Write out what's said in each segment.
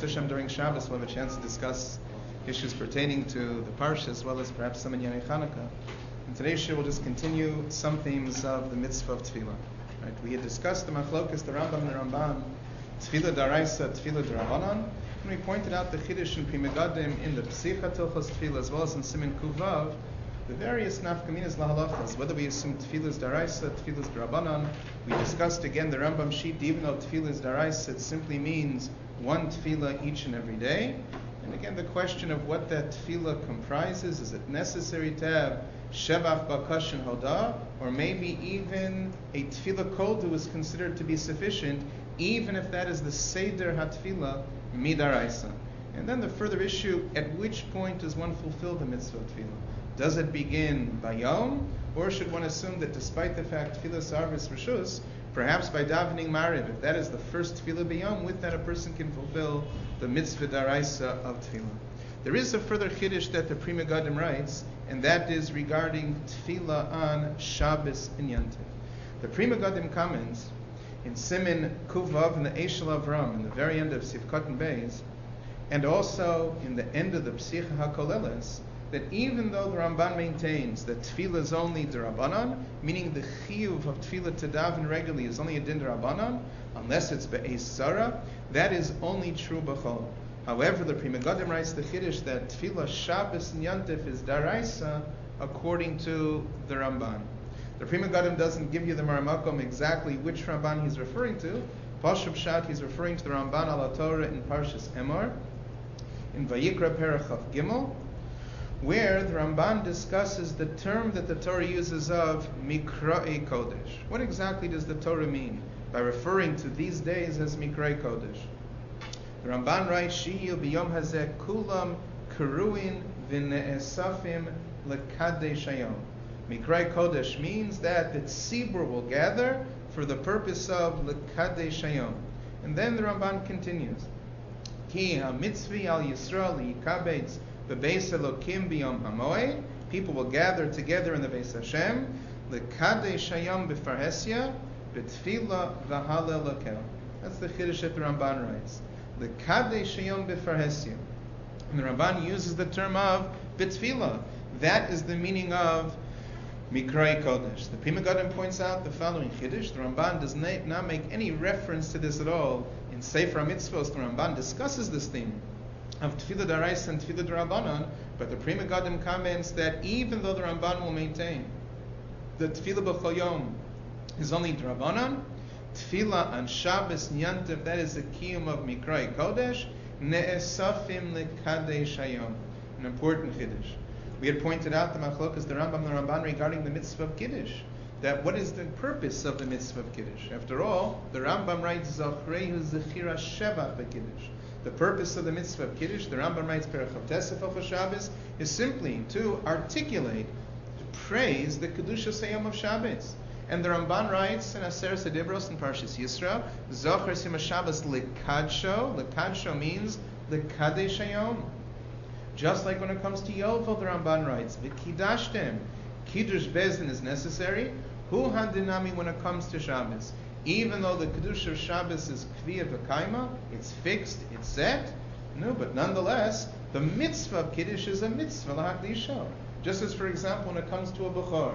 Hashem, during Shabbos, we'll have a chance to discuss issues pertaining to the Parsha, as well as perhaps some in Yanei Chanukah. In today's show, we'll just continue some themes of the mitzvah of Tefillah. Right? We had discussed the Machlokas, the Rambam and the Ramban, Tefillah Daraisa, Tefillah D'Rabbanan, and we pointed out the Chiddush and Pri Megadim in the Psicha Tilchos Tefillah, as well as in Siman Kuvav, the various nafkaminas lahalachas, whether we assume tefillas daraisa, tefillas d'Rabbanan. We discussed again the Rambam sheet, even though tefillas daraisa, it simply means one tefillah each and every day. And again, the question of what that tefillah comprises, is it necessary to have shevach, bakash, and hodah, or maybe even a tefillah koldu is considered to be sufficient, even if that is the seder hatefillah midaraisa. And then the further issue, at which point does one fulfill the mitzvah of tefillah? Does it begin by Yom, or should one assume that despite the fact Tefillah Sarvis Rishus, perhaps by davening Mariv, if that is the first Tefillah B'Yom, with that a person can fulfill the mitzvah daraisa of Tefillah. There is a further Chiddush that the Pri Megadim writes, and that is regarding Tefillah on Shabbos and Yantiv. The Pri Megadim comments in Siman Kuvav in the Eshel Avram, in the very end of Sivkot and Beis, and also in the end of the Psicha HaKoleles, that even though the Ramban maintains that tefillah is only d'Rabbanan, meaning the chiyuv of tefillah to daven regularly is only a din d'Rabbanan, unless it's be'ez sarah, that is only true b'chol. However, the Pri Megadim writes the Chiddush that tefillah Shabbos and Yantif is daraisa according to the Ramban. The Pri Megadim doesn't give you the Maramakom exactly which Ramban he's referring to. Pashut Pshat, he's referring to the Ramban al Torah in Parshas Emor, in Vayikra Perach Chaf Gimel, where the Ramban discusses the term that the Torah uses of Mikra'ei Kodesh. What exactly does the Torah mean by referring to these days as Mikra'ei Kodesh? The Ramban writes, Shiyu b'yom hazeh kulam keruin v'ne'esafim l'kadesh hayom. Mikra'ei Kodesh means that the tzibur will gather for the purpose of l'kadesh hayom. And then the Ramban continues, Ki ha-mitzvi al Yisrael yikabetz the Beis Elokim b'Yom HaMoed, people will gather together in the Beis Hashem, l'kadesh hayom b'farhesia, b'tfila v'halel lakel. That's the Chiddush that the Ramban writes. L'kadesh hayom b'farhesia. And the Ramban uses the term of b'tfila. That is the meaning of Mikra'ei Kodesh. The Pri Megadim points out the following Chiddush. The Ramban does not make any reference to this at all. In Sefer HaMitzvos, the Ramban discusses this theme of Tefillah Daraisa and Tefillah D'Rabbanan, but the Pri Megadim comments that even though the Ramban will maintain that Tefillah B'chol Yom is only D'Rabbanan, Tefillah on Shabbos and Yantiv, that is the kiyum of Mikra'ei Kodesh, Ne'esafim L'Kadesh Hayom. An important Chiddush. We had pointed out the Machlokas, the Rambam and the Ramban regarding the mitzvah of Kiddush, that what is the purpose of the mitzvah of Kiddush? After all, the Rambam writes, Zochrehu Zechira Shevach B'Kiddush. The purpose of the mitzvah of Kiddush, the Rambam writes, Perach Tesef of Shabbos, is simply to articulate, to praise the Kedushas Hayom of Shabbos. And the Ramban writes in Aseret Sedibros in Parshas Yisro, Zocher Sim Shabbos Lekadsho. Lekadsho means Lekadesh Hayom. Just like when it comes to Yovel, the Ramban writes, V'kidashtem. Kiddush Bezdin is necessary. Hu Hadinami when it comes to Shabbos. Even though the Kedusha of Shabbos is Kviya V'kaima, it's fixed, it's set, no, but nonetheless, the mitzvah of Kiddush is a mitzvah l'hakdisha. Just as, for example, when it comes to a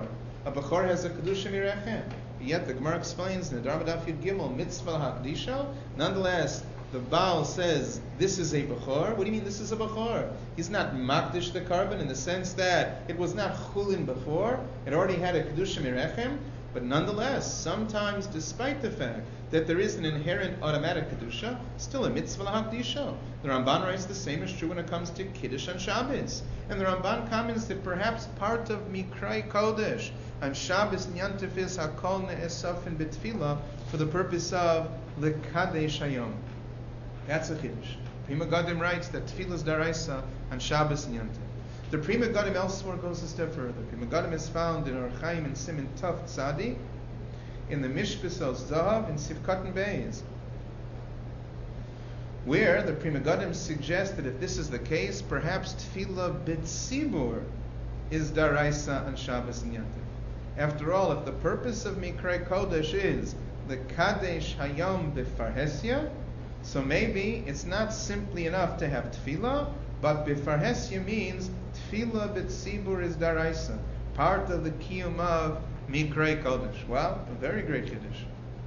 Bechor has a Kedusha Mirechem. Yet the Gemara explains in the Dharma Daf Yud Gimel, mitzvah l'hakdisha, nonetheless, the Baal says, this is a Bechor. What do you mean this is a Bechor? He's not Makdish the carbon in the sense that it was not Chulin before, it already had a Kedusha Mirechem. But nonetheless, sometimes, despite the fact that there is an inherent automatic kedusha, still a mitzvah l'hakdisha. The Ramban writes the same is true when it comes to kiddush on Shabbos. And the Ramban comments that perhaps part of Mikra'ei Kodesh on Shabbos and Yantif is hakol ne'esafin b'tfila for the purpose of l'kadesh hayom. That's a kiddush. Pri Megadim writes that tefillah is daraisa on Shabbos and Yantif. The Pri Megadim elsewhere goes a step further. Pri Megadim is found in Or Chaim and Siman Tov Tzadi, in the Mishpasos Zahav, in Sivkot and Beis, where the Pri Megadim suggests that if this is the case, perhaps Tefillah B'tzibur is daraisa on Shabbos and Yantiv. After all, if the purpose of Mikra'ei Kodesh is the Kadesh Hayom B'farhesia, So maybe it's not simply enough to have tefillah, but befarhesya means tefillah b'tzibur is daraisa, part of the kiyum of Mikrei Kodesh. Well, a very great Kiddush.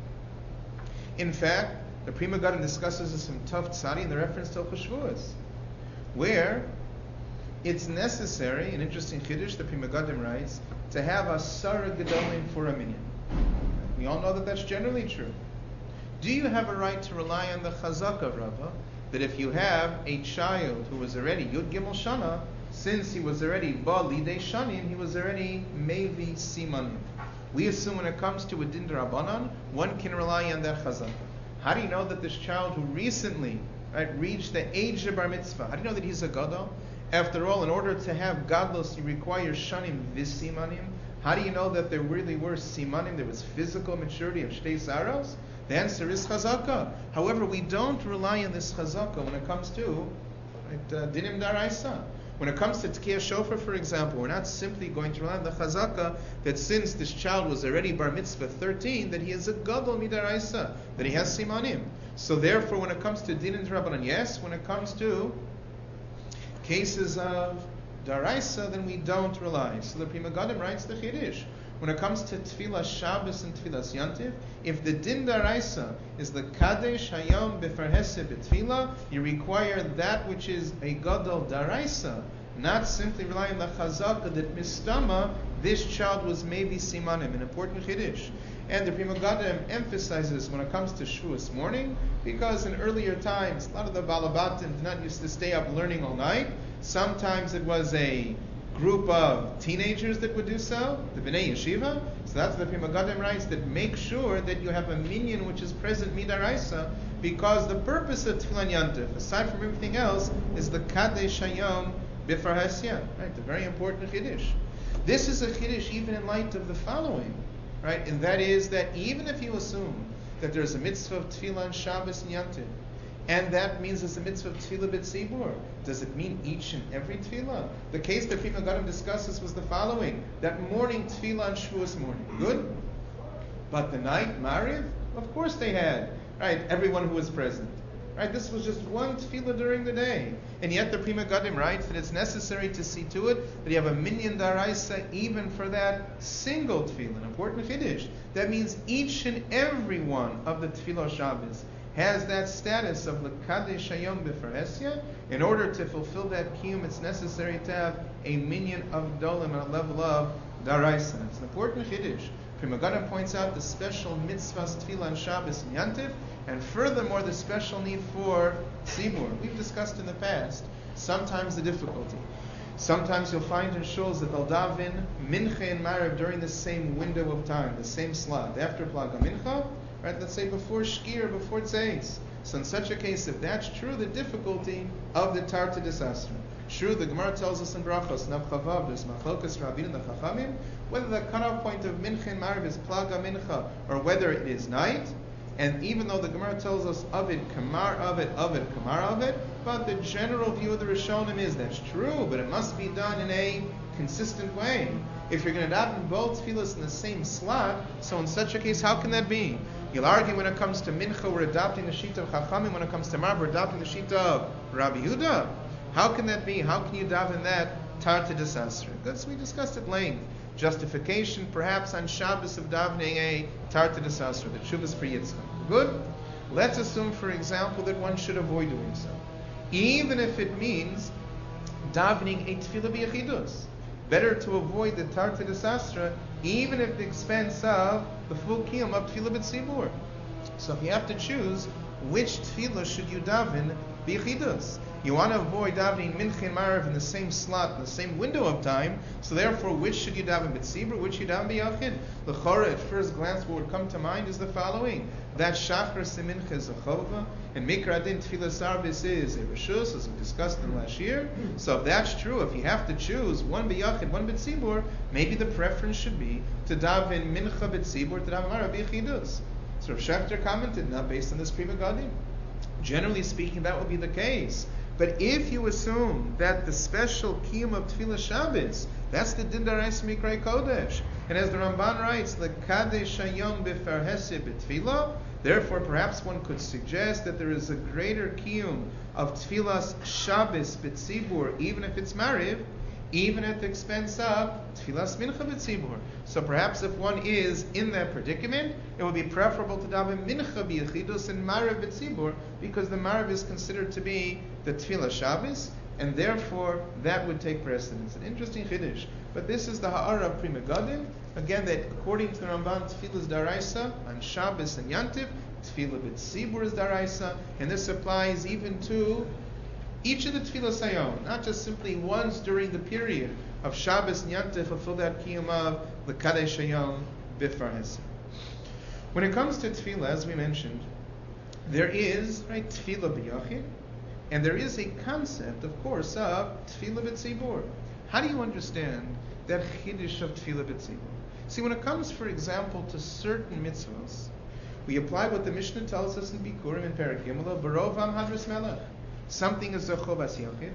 In fact, the Pri Megadim discusses this in Tov Tzadi in the reference to Chashvuos, where it's necessary, an interesting Kiddush, the Pri Megadim writes, to have a Sarah Gedolim for a minyan. We all know that that's generally true. Do you have a right to rely on the Chazak of Rabbah, that if you have a child who was already Yud Gimel Shana, since he was already Ba Lidei Shanim, he was already Mevi Simanim. We assume when it comes to a Din D'Rabbanan, one can rely on that Chazak. How do you know that this child who recently reached the age of Bar Mitzvah, how do you know that he's a Gadol? After all, in order to have Gadlos, you require Shanim V'Simanim. How do you know that there really were Simanim, there was physical maturity of Shtei Saros? The answer is Chazaka. However, we don't rely on this Chazaka when it comes to Dinim Daraisa. When it comes to Tkiyah Shofar, for example, we're not simply going to rely on the Chazaka that since this child was already Bar Mitzvah 13, that he is a Gadol Midaraisa, that he has Simanim. So therefore, when it comes to Din and Rabbanan, yes. When it comes to cases of Daraisa, then we don't rely. So the Pri Megadim writes the Chiddush. When it comes to Tefillah Shabbos and Tefillah Yantiv, if the Din Daraisa is the Kadesh Hayom Befarhese B'Tefillah, you require that which is a Gadol Daraisa, not simply rely on the Chazaka that Mistama, this child was maybe Simanim, an important Chiddush. And the Pri Megadim emphasizes when it comes to Shavuos morning, because in earlier times, a lot of the Balabatim did not used to stay up learning all night. Sometimes it was a group of teenagers that would do so, the Bnei Yeshiva. So that's what the Pri Megadim writes, that make sure that you have a minyan which is present midaraisa, because the purpose of Tefillah Yantiv, aside from everything else, is the Kadesh Hayom B'Farhesya, right? The very important Chiddush. This is a Chiddush even in light of the following, right? And that is that even if you assume that there's a mitzvah of Tefillah on Shabbos and Yantiv, and that means it's a mitzvah of Tefillah B'Tzibur, does it mean each and every Tefillah? The case that Pri Megadim discusses was the following: that morning Tefillah on Shavuos morning, good? But the night Mariv, of course they had, right? Everyone who was present, right? This was just one Tefillah during the day, and yet the Pri Megadim writes that it's necessary to see to it that you have a minyan daraisa even for that single Tefillah, an important Chiddush. That means each and every one of the Tefillah Shabbos has that status of L'Kadesh Hayom B'Farhesya. In order to fulfill that kiyum, it's necessary to have a minyan of dolim at a level of daraisa. It's an important chiddush. Pri Megadim points out the special mitzvahs tefillah on Shabbos and Yantiv, and furthermore the special need for tzibur. We've discussed in the past sometimes the difficulty. Sometimes you'll find in shuls that they'll daven mincha and mariv during the same window of time, the same slot. After plaga mincha, right? Let's say before shkir, before tzeis. So in such a case, if that's true, the difficulty of the Tarta Disastra. True, the Gemara tells us in Brachos, Nav Chavav, there's Machlokas Rabin and the Chachamim, whether the cutoff point of Mincha and Mariv is Plaga Mincha, or whether it is night. And even though the Gemara tells us Avid, Kamar Avid, Avid, Kamar Avid, but the general view of the Rishonim is that's true, but it must be done in a consistent way. If you're going to daven both tefillas in the same slot, so in such a case, how can that be? You'll argue when it comes to Mincha, we're adopting the Shita of Chachamim. When it comes to Marv, we're adopting the Shita of Rabbi Yehuda. How can that be? How can you daven that Tarta Disastra? That's we discussed at length. Justification, perhaps on Shabbos of davening a Tarta Disastra, the Tshuvas for Yitzchak. Good? Let's assume, for example, that one should avoid doing so, even if it means davening a Tefillah B'Yechidus. Better to avoid the Tarta Disastra, even at the expense of the full kiyum of Tefillah B'Tzibur. So if you have to choose, which Tefillah should you daven B'Yechidus? You want to avoid davening Mincha and Mariv in the same slot, in the same window of time, so therefore which should you daven B'Tzibur, which you daven B'Yachid? The Chora, at first glance, what would come to mind is the following: that Shachar Semincha is a Chova, and Mikra Adin Tefillah Sarvis is a Rishus, as we discussed in last year. So if that's true, if you have to choose one B'Yachid, one B'Tzibur, maybe the preference should be to daven Mincha B'Tzibur, to daven Mariv B'Yechidus. So Rav Schechter commented, not based on this Pri Megadim. Generally speaking, that would be the case. But if you assume that the special kiyum of Tefillah Shabbos, that's the Din Daraisa Mikrei Kodesh, and as the Ramban writes, the Kadesh Hayom B'Farhese B'Tefillah, Therefore, perhaps one could suggest that there is a greater kiyum of tfilas Shabbos b'tzibur, even if it's mariv, even at the expense of tfilas mincha b'tzibur. So perhaps if one is in that predicament, it would be preferable to daven mincha b'yechidus and mariv b'tzibur, because the mariv is considered to be the tfilah Shabbos, and therefore that would take precedence. An interesting chiddush. But this is the ha'ara of Pri Megadim. Again, that according to the Ramban, tefillah is daraisa on Shabbos and Yantiv, tefillah b'tzibur is daraisa, and this applies even to each of the tefillah sayom, not just simply once during the period of Shabbos and Yantiv, fulfill that kiyum of the kadesh hayom bifar hesed. When it comes to tefillah, as we mentioned, there is tefillah b'yachid, and there is a concept, of course, of tefillah b'tzibur. How do you understand that chiddush of tefillah b'tzibur? See, when it comes, for example, to certain mitzvahs, we apply what the Mishnah tells us in Bikurim in Perek Gimel, Barov Am Hadras Melech. Something is a chovas yachid,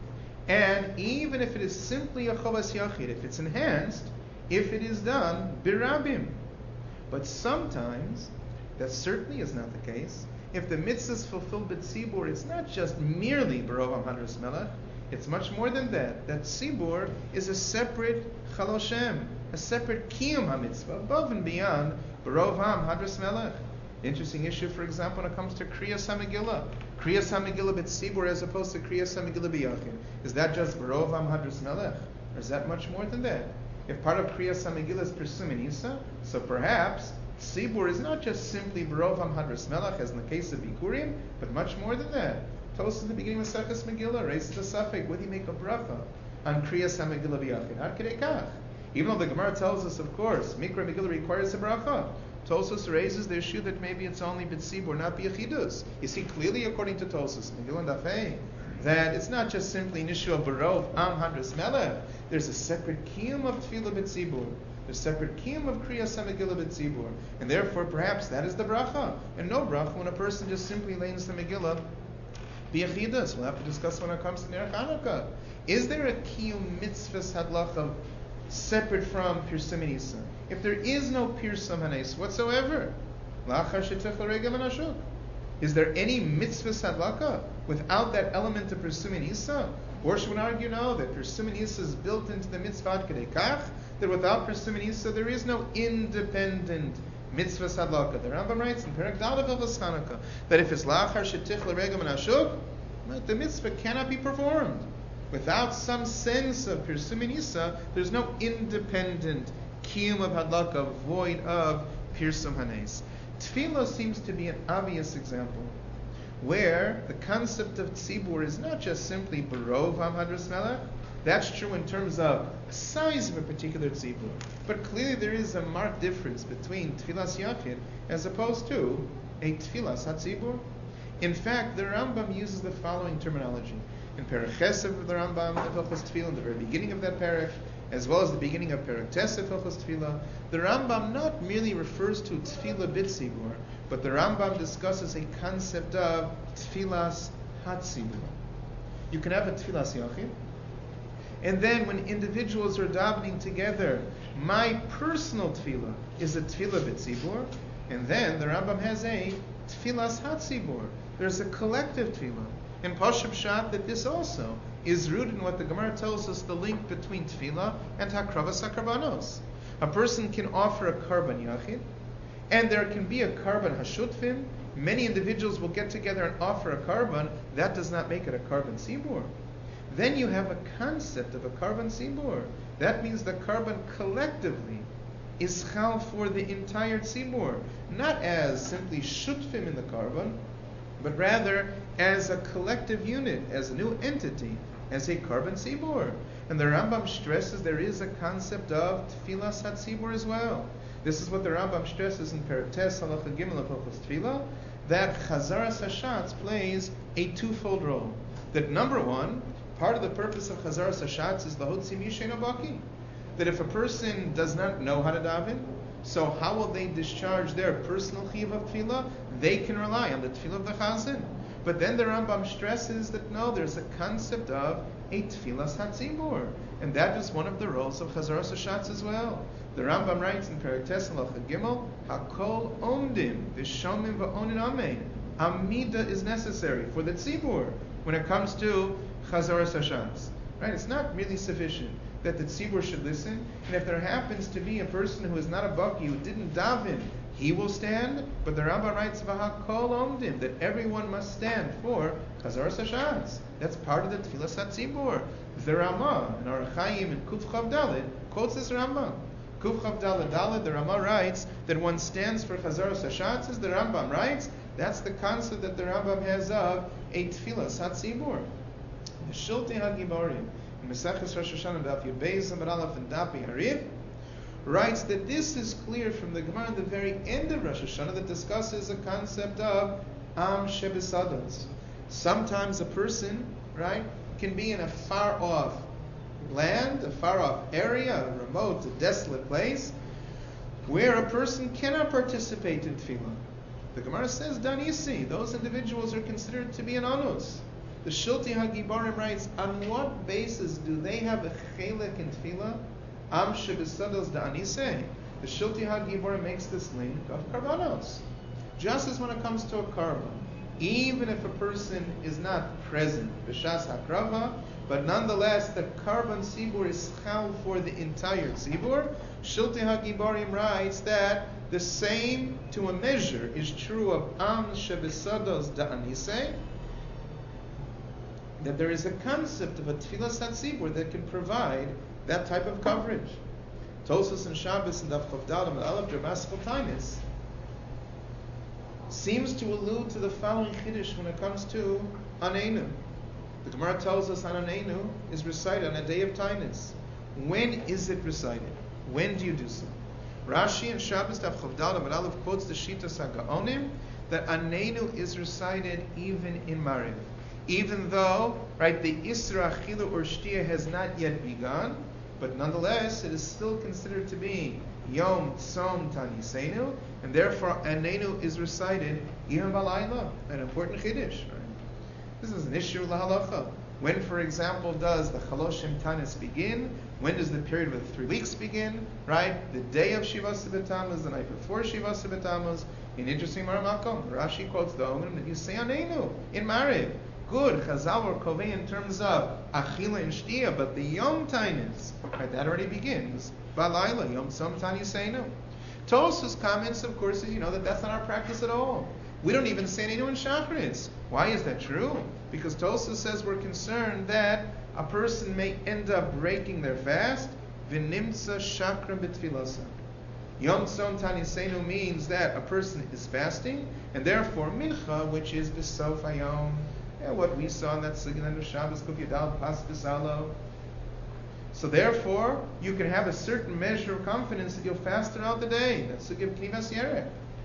and even if it is simply a chovas yachid, if it's enhanced, if it is done birabim. But sometimes that certainly is not the case. If the mitzvah is fulfilled b'tzibur, it's not just merely Barov Am Hadras Melech. It's much more than that. That tzibur is a separate chaloshem, a separate kiyum ha-mitzvah, above and beyond Barov Am Hadras Melech. Interesting issue, for example, when it comes to Kriyas HaMegillah. Kriyas HaMegillah b'tzibur as opposed to Kriyas HaMegillah b'yachid. Is that just Barov Am Hadras Melech? Or is that much more than that? If part of Kriyas HaMegillah is Pirsum and Isa, so perhaps tzibur is not just simply Barov Am Hadras Melech, as in the case of Bikurim, but much more than that. Tosfos in the beginning of Maseches Megillah raises the suffix, would he make a bracha on Kriyas HaMegillah b'yachid? Ad kedei kach. Even though the Gemara tells us, of course, Mikra Megillah requires a bracha, Tosfos raises the issue that maybe it's only b'tzibur, not b'yachidus. You see clearly, according to Tosfos, Megillah and Dafei, that it's not just simply an issue of Barov Am Hadras Melech. There's a separate kiyum of tefillah b'tzibur. There's a separate kiyum of Kriyas HaMegillah b'tzibur. And therefore, perhaps that is the bracha. And no bracha when a person just simply lays the Megillah b'yachidus. We'll have to discuss when it comes to Ner Chanukah. Is there a kiyum mitzvah hadlacha separate from Pirsum and Isa? If there is no Pirsum Hanes whatsoever, is there any mitzvah sadlaka without that element of Pirsum and Isa? Or should we argue no, that Pirsum and Isa is built into the mitzvah kedei kach, that without Pirsum and Isa there is no independent mitzvah sadlaka. The Rambam writes in Perek Daled of Hilchos Chanukah that if it's lachar shetich l'regam and ashuk, the mitzvah cannot be performed. Without some sense of Pirsum and Isa, there's no independent kiyum of hadlaka, void of Pirsum Hanes. Tefillah seems to be an obvious example where the concept of tzibur is not just simply Barov Am Hadras Melech. That's true in terms of the size of a particular tzibur. But clearly there is a marked difference between tefillas yachid as opposed to a tefillas hatzibur. In fact, the Rambam uses the following terminology. In Perek Chesed of the Rambam, of Hilchos Tefillah, in the very beginning of that Perek, as well as the beginning of Perek Tes of Hilchos Tefillah, the Rambam not merely refers to Tefillah b'tzibur, but the Rambam discusses a concept of Tefillas hatzibur. You can have a Tefillas yachid, and then when individuals are davening together, my personal tefillah is a Tefillah b'tzibur, and then the Rambam has a Tefillas hatzibur. There's a collective tefillah. And Pashut Pshat that this also is rooted in what the Gemara tells us, the link between tefillah and hakravas hakarbanos. A person can offer a karban yachid, and there can be a karban hashutfim. Many individuals will get together and offer a karban. That does not make it a karban sibur. Then you have a concept of a karban sibur. That means the karban collectively is chal for the entire tzibur, not as simply shutfim in the karban, but rather as a collective unit, as a new entity, as a karban tzibur. And the Rambam stresses there is a concept of tefillas hatzibur as well. This is what the Rambam stresses in Perek Tes Halacha Gimel of Hilchos Tefillah, that Chazaras Hashatz plays a twofold role. That number one, part of the purpose of Chazaras Hashatz is lahotzi mishein baki. That if a person does not know how to daven, so how will they discharge their personal chiyuv of tefillah? They can rely on the tefillah of the chazan. But then the Rambam stresses that no, there's a concept of a tefillas hatzibur, and that is one of the roles of Chazaras Hashatz as well. The Rambam writes in Perek Tes Halacha Gimel, Hakol omdim v'shomim v'onin amein. Amida is necessary for the tzibur when it comes to Chazaras Hashatz. Right? It's not really sufficient that the tzibur should listen, and if there happens to be a person who is not a baki, who didn't daven, he will stand, but the Rambam writes, V'hakol omdim, that everyone must stand for Chazaras Hashatz. That's part of the Tfilas HaTzibur. The Rama, in Orach Chaim, in Kuf Chav Dalet, quotes this Rambam. Kuf Chav Dalet Dalet, the Rama writes that one stands for Chazaras Hashatz, as the Rambam writes. That's the concept that the Rambam has of a Tfilas HaTzibur. The Shiltei HaGiborim, in Maseches Rosh Hashanah, Daf Yud Beis Amud Aleph and Dapi Harif, writes that this is clear from the Gemara at the very end of Rosh Hashanah that discusses a concept of Am Shebesados. Sometimes a person, right, can be in a far-off land, a far-off area, a remote, a desolate place, where a person cannot participate in tefillah. The Gemara says, Danisi, those individuals are considered to be an anus. The Shiltei HaGiborim writes, on what basis do they have a chelek in tefillah? Am shebesados da'anise. The Shiltei HaGiborim makes this link of karbanos. Just as when it comes to a karban, even if a person is not present, b'shas hakrava, but nonetheless the karban tzibur is chal for the entire tzibur, Shiltei HaGiborim writes that the same to a measure is true of am shebesados da'anise, that there is a concept of a tfilas hatzibur that can provide that type of coverage. Tosfos and Shabbos and Daf Chav Dalet and Aleph Drabas Tainis seems to allude to the following chiddush when it comes to Aneinu. The Gemara tells us Aneinu is recited on a day of Tainis. When is it recited? When do you do so? Rashi and Shabbos Daf Chav Dalet and Aleph quotes the Shitas HaGaonim that Aneinu is recited even in Mariv. Even though, right, the Isra Achila or Shtia has not yet begun, but nonetheless it is still considered to be Yom Tzom Tanisenu, and therefore Anenu is recited even Balayla, an important Chiddush. Right? This is an issue of lahalacha. When, for example, does the Chaloshim Tanis begin? When does the period of the 3 weeks begin? Right? The day of Shivas B'Tammuz, the night before Shivas B'Tammuz. In interesting Maramakom, Rashi quotes the Omen that you say Anenu in Mariv. Good, Chazal or Kovei in terms of Achila and Shtia, but the Yom Tainis, right, that already begins. Balayla, Yom Tzom Tanisenu. Tosfos comments, of course, is, that's not our practice at all. We don't even say Neinu in Shachris. Why is that true? Because Tosfos says we're concerned that a person may end up breaking their fast. V'nimtza shakram b'tfilasa. Yom Tzom Tanisenu means that a person is fasting, and therefore Mincha, which is B'sof Hayom, what we saw in that Sigan of Shabbos, Kuf Yadal, Pas B'Salo. So therefore, you can have a certain measure of confidence that you'll fast throughout the day. That's the Gib Knivas Yerek.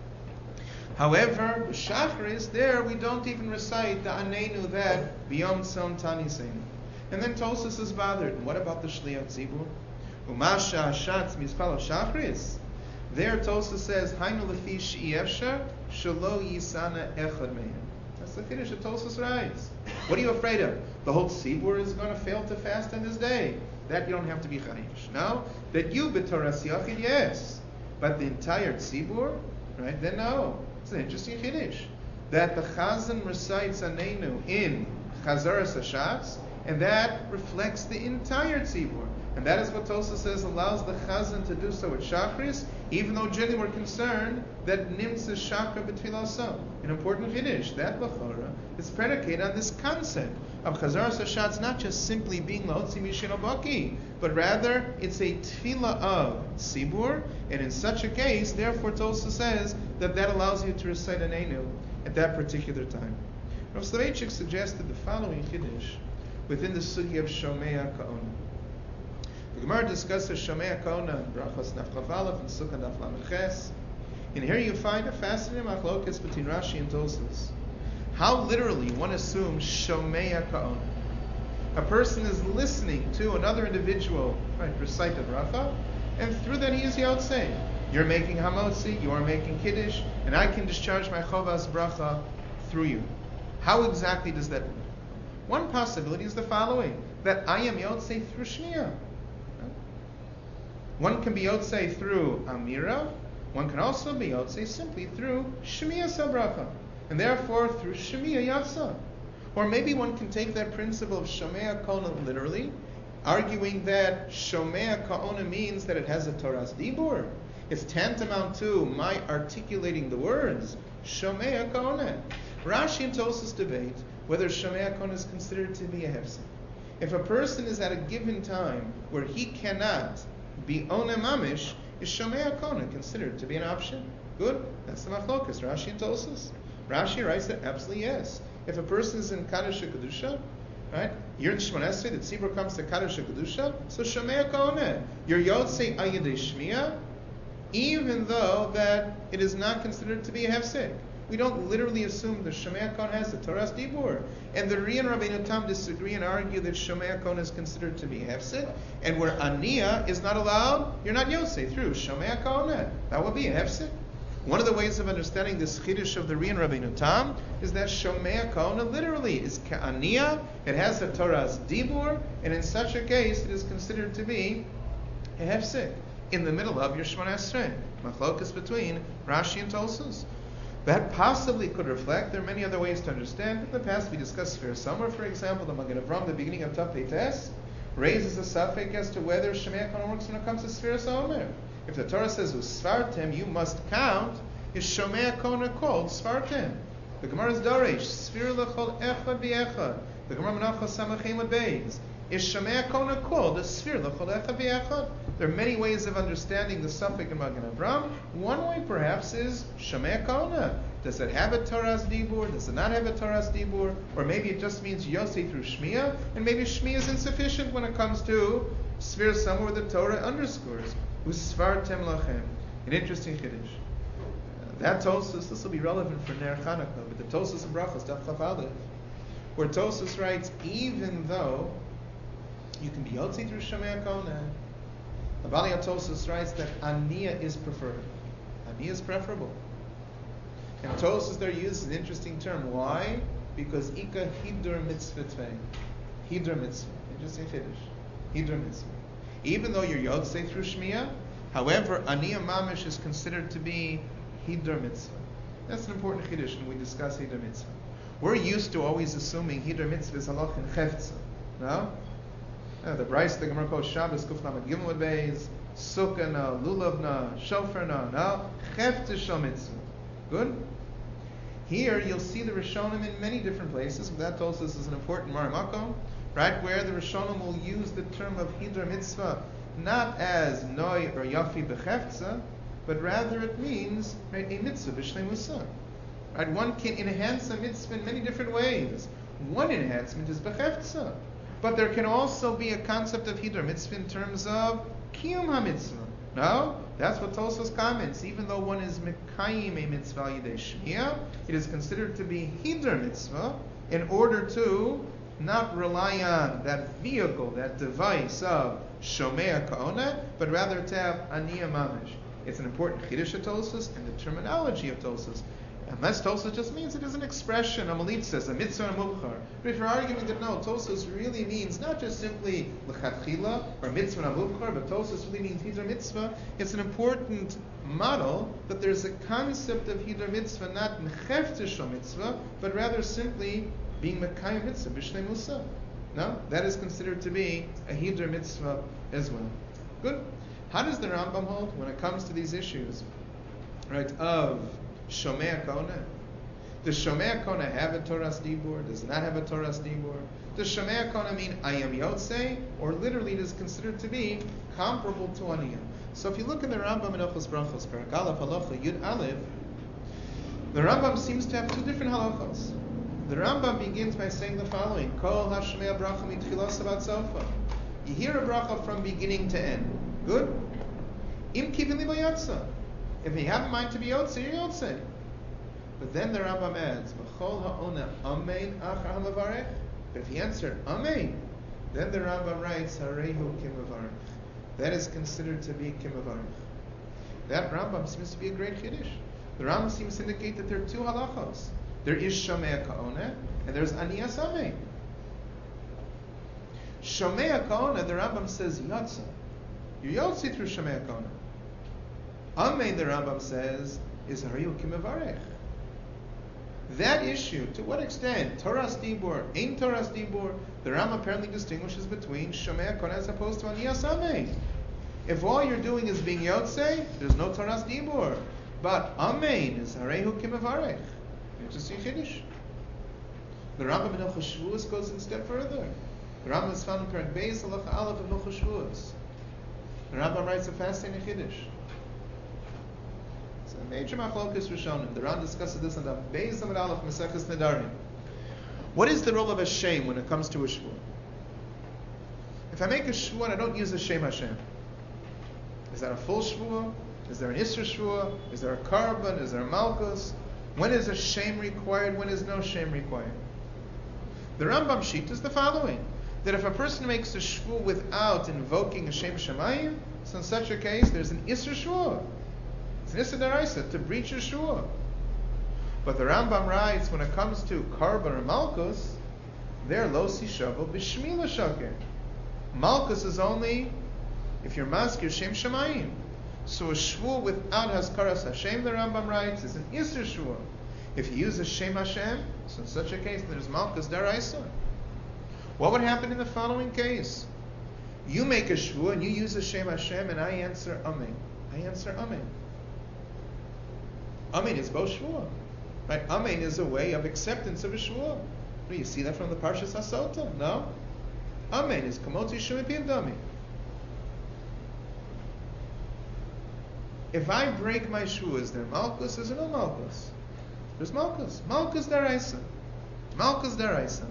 However, Shachris, there we don't even recite the Anenu that B'yom Tzom Tanisenu. And then Tosfos is bothered. What about the Shliach Tzibur? Umasha Hashatz Mispalo Shachris. There Tosfos says, Hainu Lefi She'efshar Shelo Yisana Echad Mehem. That's the Kiddush that Tosfos writes. What are you afraid of? The whole tzibur is going to fail to fast on this day. That you don't have to be chayish. No? That you b'toras yachid, yes. But the entire tzibur, right? Then no. It's an interesting Kiddush. That the Chazan recites Anenu in Chazaras Hashatz, and that reflects the entire tzibur. And that is what Tosfos says allows the Chazan to do so with Shachris, even though generally we're concerned that Nimtza Shakra B'Tfilasam. An important Kiddush, that Lachora, is predicated on this concept of Chazaras Hashatz not just simply being La'otzi Mishin Obaki, but rather it's a Tefillah of Tzibur, and in such a case, therefore Tosfos says that allows you to recite Anenu at that particular time. Rav Soloveitchik suggested the following Kiddush within the Sugi of Shomei Ka'ona. The Gemara discusses Shomei Ka'ona in Brachos Naf Aleph and Sukkah Naf Lamed Ches. And here you find a fascinating machlokes between Rashi and Tosfos. How literally one assumes Shomei Ka'ona. A person is listening to another individual, right, recite the bracha, and through that he is Yotzei. You're making Hamotzi, you are making Kiddush, and I can discharge my Chovas bracha through you. How exactly does that work? One possibility is the following, that I am Yotzei through Shnia. One can be Yotzei through Amira. One can also be Yotzei simply through Shemiya Sabracha. And therefore through Shemiya Yatsa. Or maybe one can take that principle of Shomea Kona literally, arguing that Shomea Kona means that it has a Torah's Dibur. It's tantamount to my articulating the words, Shomea Kona. Rashi and Tosfos debate whether Shomea Kona is considered to be a hefsek. If a person is at a given time where he cannot be Ona Mamish, is Shomea Kona considered to be an option? Good, that's the machlokas, Rashi and Tosfos. Rashi writes that absolutely yes. If a person is in Kaddish Kedusha, right? You're in Shemon Esrei, the tzibur comes to Kaddish Kedusha, so Shomea Kona. You're Yotzei Ayidei Shmiya, even though that it is not considered to be a hefsek. We don't literally assume the Shomea Kona has the Torah's Dibur. And the Ri and Rabbeinu Tam disagree and argue that Shomea Kona is considered to be a hefsek, and where Aniya is not allowed, you're not Yotzei through Shomea Kona. That would be a hefsek. One of the ways of understanding this chiddush of the Ri and Rabbeinu Tam is that Shomea Kona literally is Ka'aniya, it has the Torah's Dibur, and in such a case it is considered to be a hefsek in the middle of your Shemon Esrei. Machlokas between Rashi and Tosfos. That possibly could reflect, there are many other ways to understand. In the past we discussed Sfir Summer, for example, the Magen Avram, the beginning of Tafei Tes, raises a suffix as to whether Shomea Kona works when it comes to Sfir Summer. If the Torah says Usfartem, you must count, is Shomea Kona called Sfartem? The Gemara is Daresh, Sfir L'chol Echad V'Echad. The Gemara Menachos Samachem Beis. Is Shomea Kona called a Sfir L'chol Echad V'Echad? There are many ways of understanding the suffix in Magen Avram. One way perhaps is Shomea Kona. Does it have a Torah's Dibur? Does it not have a Torah's Dibur? Or maybe it just means Yossi through Shmiya, and maybe Shmiya is insufficient when it comes to Sfir somewhere the Torah underscores. Usfartem lachem. An interesting chiddush. That Tosfos, this will be relevant for Ner Chanukah, but the Tosfos of Brachos, Daf Chaf Aleph, where Tosfos writes, even though you can be Yotzi through Shomea Kona, the Bali Tosfos writes that Aniya is preferred. Aniya is preferable. And Tosfos there uses an interesting term. Why? Because Ika Hidur Mitzvah Tvei. Hidur Mitzvah. Interesting chiddush. Hidur Mitzvah. Even though you're Yotzei through Shmiya, however, Aniya Mamish is considered to be Hidur Mitzvah. That's an important chiddush when we discuss Hidur Mitzvah. We're used to always assuming Hidur Mitzvah is halach and chefza. No? The Bryce, the Gemara calls Shabbos, Kuf Lamed Gimel Beis, Sukkah na, Lulav na, Shofar na, no? Chefza shal Mitzvah. Good? Here you'll see the Rishonim in many different places. That also is an important Maramakom, right? Where the Rishonim will use the term of Hidur Mitzvah not as Noi or Yafi Bechefza, but rather it means, right, a mitzvah b'shleimusa. Right? One can enhance a mitzvah in many different ways. One enhancement is bechefza, but there can also be a concept of Hidur Mitzvah in terms of Kiyum HaMitzvah. No? That's what Tosfos comments. Even though one is Mekayim a mitzvah Yidei Shmiya, it is considered to be Hidur Mitzvah in order to not rely on that vehicle, that device of Shomea Ka'ona, but rather to have Aniya Mamish. It's an important chiddush of Tosfos and the terminology of Tosfos. Unless Tosfos just means it is an expression, a malit says, a mitzvah and a mubchar. But if you're arguing that no, Tosfos really means not just simply l'chatchila or mitzvah and a mubchar, but Tosfos really means Hidur Mitzvah, it's an important model that there's a concept of Hidur Mitzvah, not mecheftish mitzvah, but rather simply being mekayim mitzvah, b'shnei musa. No? That is considered to be a Hidur Mitzvah as well. Good? How does the Rambam hold when it comes to these issues, right, of Shomea Kona? Does Shomea Kona have a Torah's Dibur? Does it not have a Torah's Dibur? Does Shomea Kona mean I am Yotzei? Or literally it is considered to be comparable to Aniyah? So if you look in the Rambam in Ochos Brachos, Perak Aleph Halacha Yud Aleph, the Rambam seems to have two different halachos. The Rambam begins by saying the following: Kol hashmei bracha mitchilas avat sofa. You hear a bracha from beginning to end. Good? Im kivin li bayatza. If you have a mind to be Yotzei, you're Yotzei. But then the Rambam adds, V'chol ha'ona amein achar ha'mavarech. But if he answered amein, then the Rambam writes, Harehu kimavarech. That is considered to be kimavarech. That Rambam seems to be a great chiddush. The Rambam seems to indicate that there are two halachos. There is Shomea Ka'ona, and there's Aniyas Amein. Shomea Ka'ona, the Rambam says Yatsa. You're Yotzi through Shomea Kona. Amen, the Rambam says, is Hariyu Kimevarech. That issue, to what extent, Torah's Dibur, Ein Torah's Dibur, the Rambam apparently distinguishes between Shomea Kona as opposed to Aniyas Amen. If all you're doing is being Yotzei, there's no Torah's Dibur. But Amen is Harehu Kimevarech. Interesting Chiddush. The Rambam in Hilchos Shavuos goes a step further. The Rambam is found in Perek Beis Halacha Aleph of Hilchos Shavuos. The Rambam writes a fascinating Chiddush. It's a major machlokas Rishonim. The Rambam discusses this in the Beis Amud Aleph Maseches Nedarim. What is the role of a shem when it comes to a shvuah? If I make a shvuah and I don't use a shem Hashem, is that a full shvuah? Is there an Isser shvuah? Is there a carbon? Is there a malchus? When is a shem required? When is no shem required? The Rambam sheet is the following: that if a person makes a shvuah without invoking a shem shamayim, so in such a case there's an Isser shvuah. It's an Isser daraisa to breach a shvuah. But the Rambam writes when it comes to carbon or malchus, they're lo sishavel b'shmila shaker. Malchus is only if you're maskir shem shamayim. So a shvuah without Haskaras Hashem, the Rambam writes, is an Isser shvuah. If you use a Shem Hashem, so in such a case there's Malchus Daraisa. What would happen in the following case? You make a shvuah and you use a Shem Hashem and I answer Amen. I answer Amen. Amen is both shvuah. Right? Amen is a way of acceptance of a shvuah. Do you see that from the Parshas HaSotah? No? Amen is Kamoti Shumipim Dami. If I break my shvuah, is there malchus? Is there no malchus? There's malchus. Malchus daraisa. Malchus daraisa.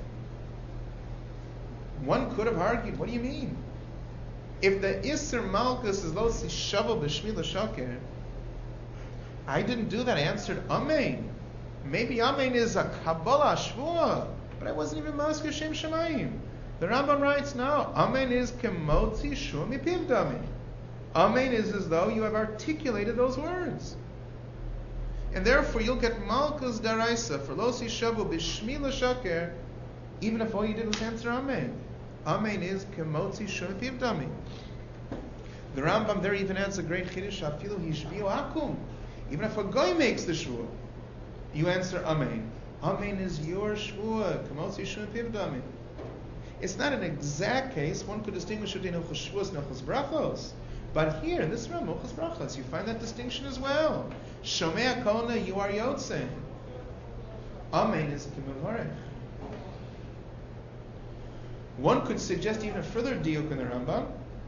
One could have argued, what do you mean? If the Isser malchus is lo sishavel b'shmila shaker, I didn't do that. I answered Amen. Maybe Amen is a Kabbalah shvuah, but I wasn't even masker Shem Shamayim. The Rambam writes now, Amen is kemotzi shum mipiv dami. Amen is as though you have articulated those words. And therefore you'll get Malchus Daraisa for Losi Shavu Bishmila Shaker, even if all you did was answer Amen. Amen is Kemotzi Shumativ Dami. The Rambam there even adds a great Chiddush, Afilu Hishbiu Akum. Even if a guy makes the Shvuah, you answer Amen. Amen is your Shvuah, Kemotzi Shumativ Dami. It's not an exact case. One could distinguish between Hilchos Shavuos and Hilchos Brachos. But here, in this realm, Hilchos Brachos, you find that distinction as well. Shomea Kona, you are Yotzei. Amen is Kimevarech. One could suggest even a further diuk in the Rambam.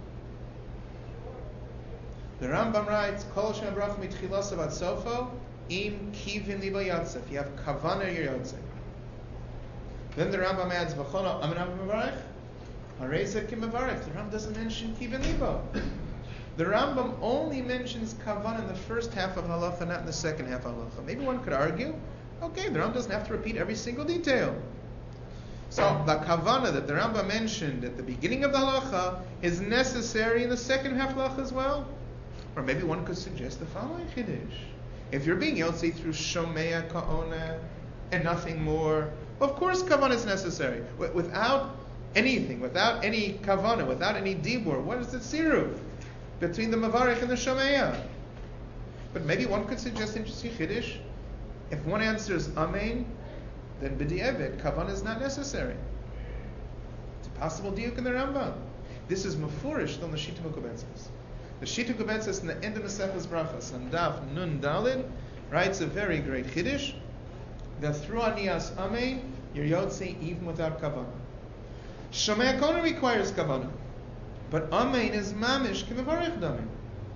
The Rambam writes, Kol Shem Brach mitchilasav ad sofo, im kivin liba yatzeh. If you have kavana, you're Yotzei. Then the Rambam adds, V'chono amen Kimevarech, hareza Kimevarech. The Rambam doesn't mention kivin liba. The Rambam only mentions kavanah in the first half of halacha, not in the second half of halacha. Maybe one could argue, okay, the Rambam doesn't have to repeat every single detail. So the kavanah that the Rambam mentioned at the beginning of the halacha is necessary in the second half of halacha as well. Or maybe one could suggest the following chiddush: if you're being yotzei through shomea ka'ona and nothing more, of course kavanah is necessary. Without anything, without any kavanah, without any dibur, what is the tziruf between the mavarich and the shomeya? But maybe one could suggest interesting chiddush. If one answers amen, then b'di'evet kavanah is not necessary. It's a possible diuk in the Rambam. This is mafurish on the Shita Mekubetzes. The Shita Mekubetzes in the end of Maseches Brachos, on Daf Nun Dalid, writes a very great chiddush that through aniyas amen you're yotzei even without kavanah. Shomeya Kona requires kavanah, but amen is mamish kimevarich damin.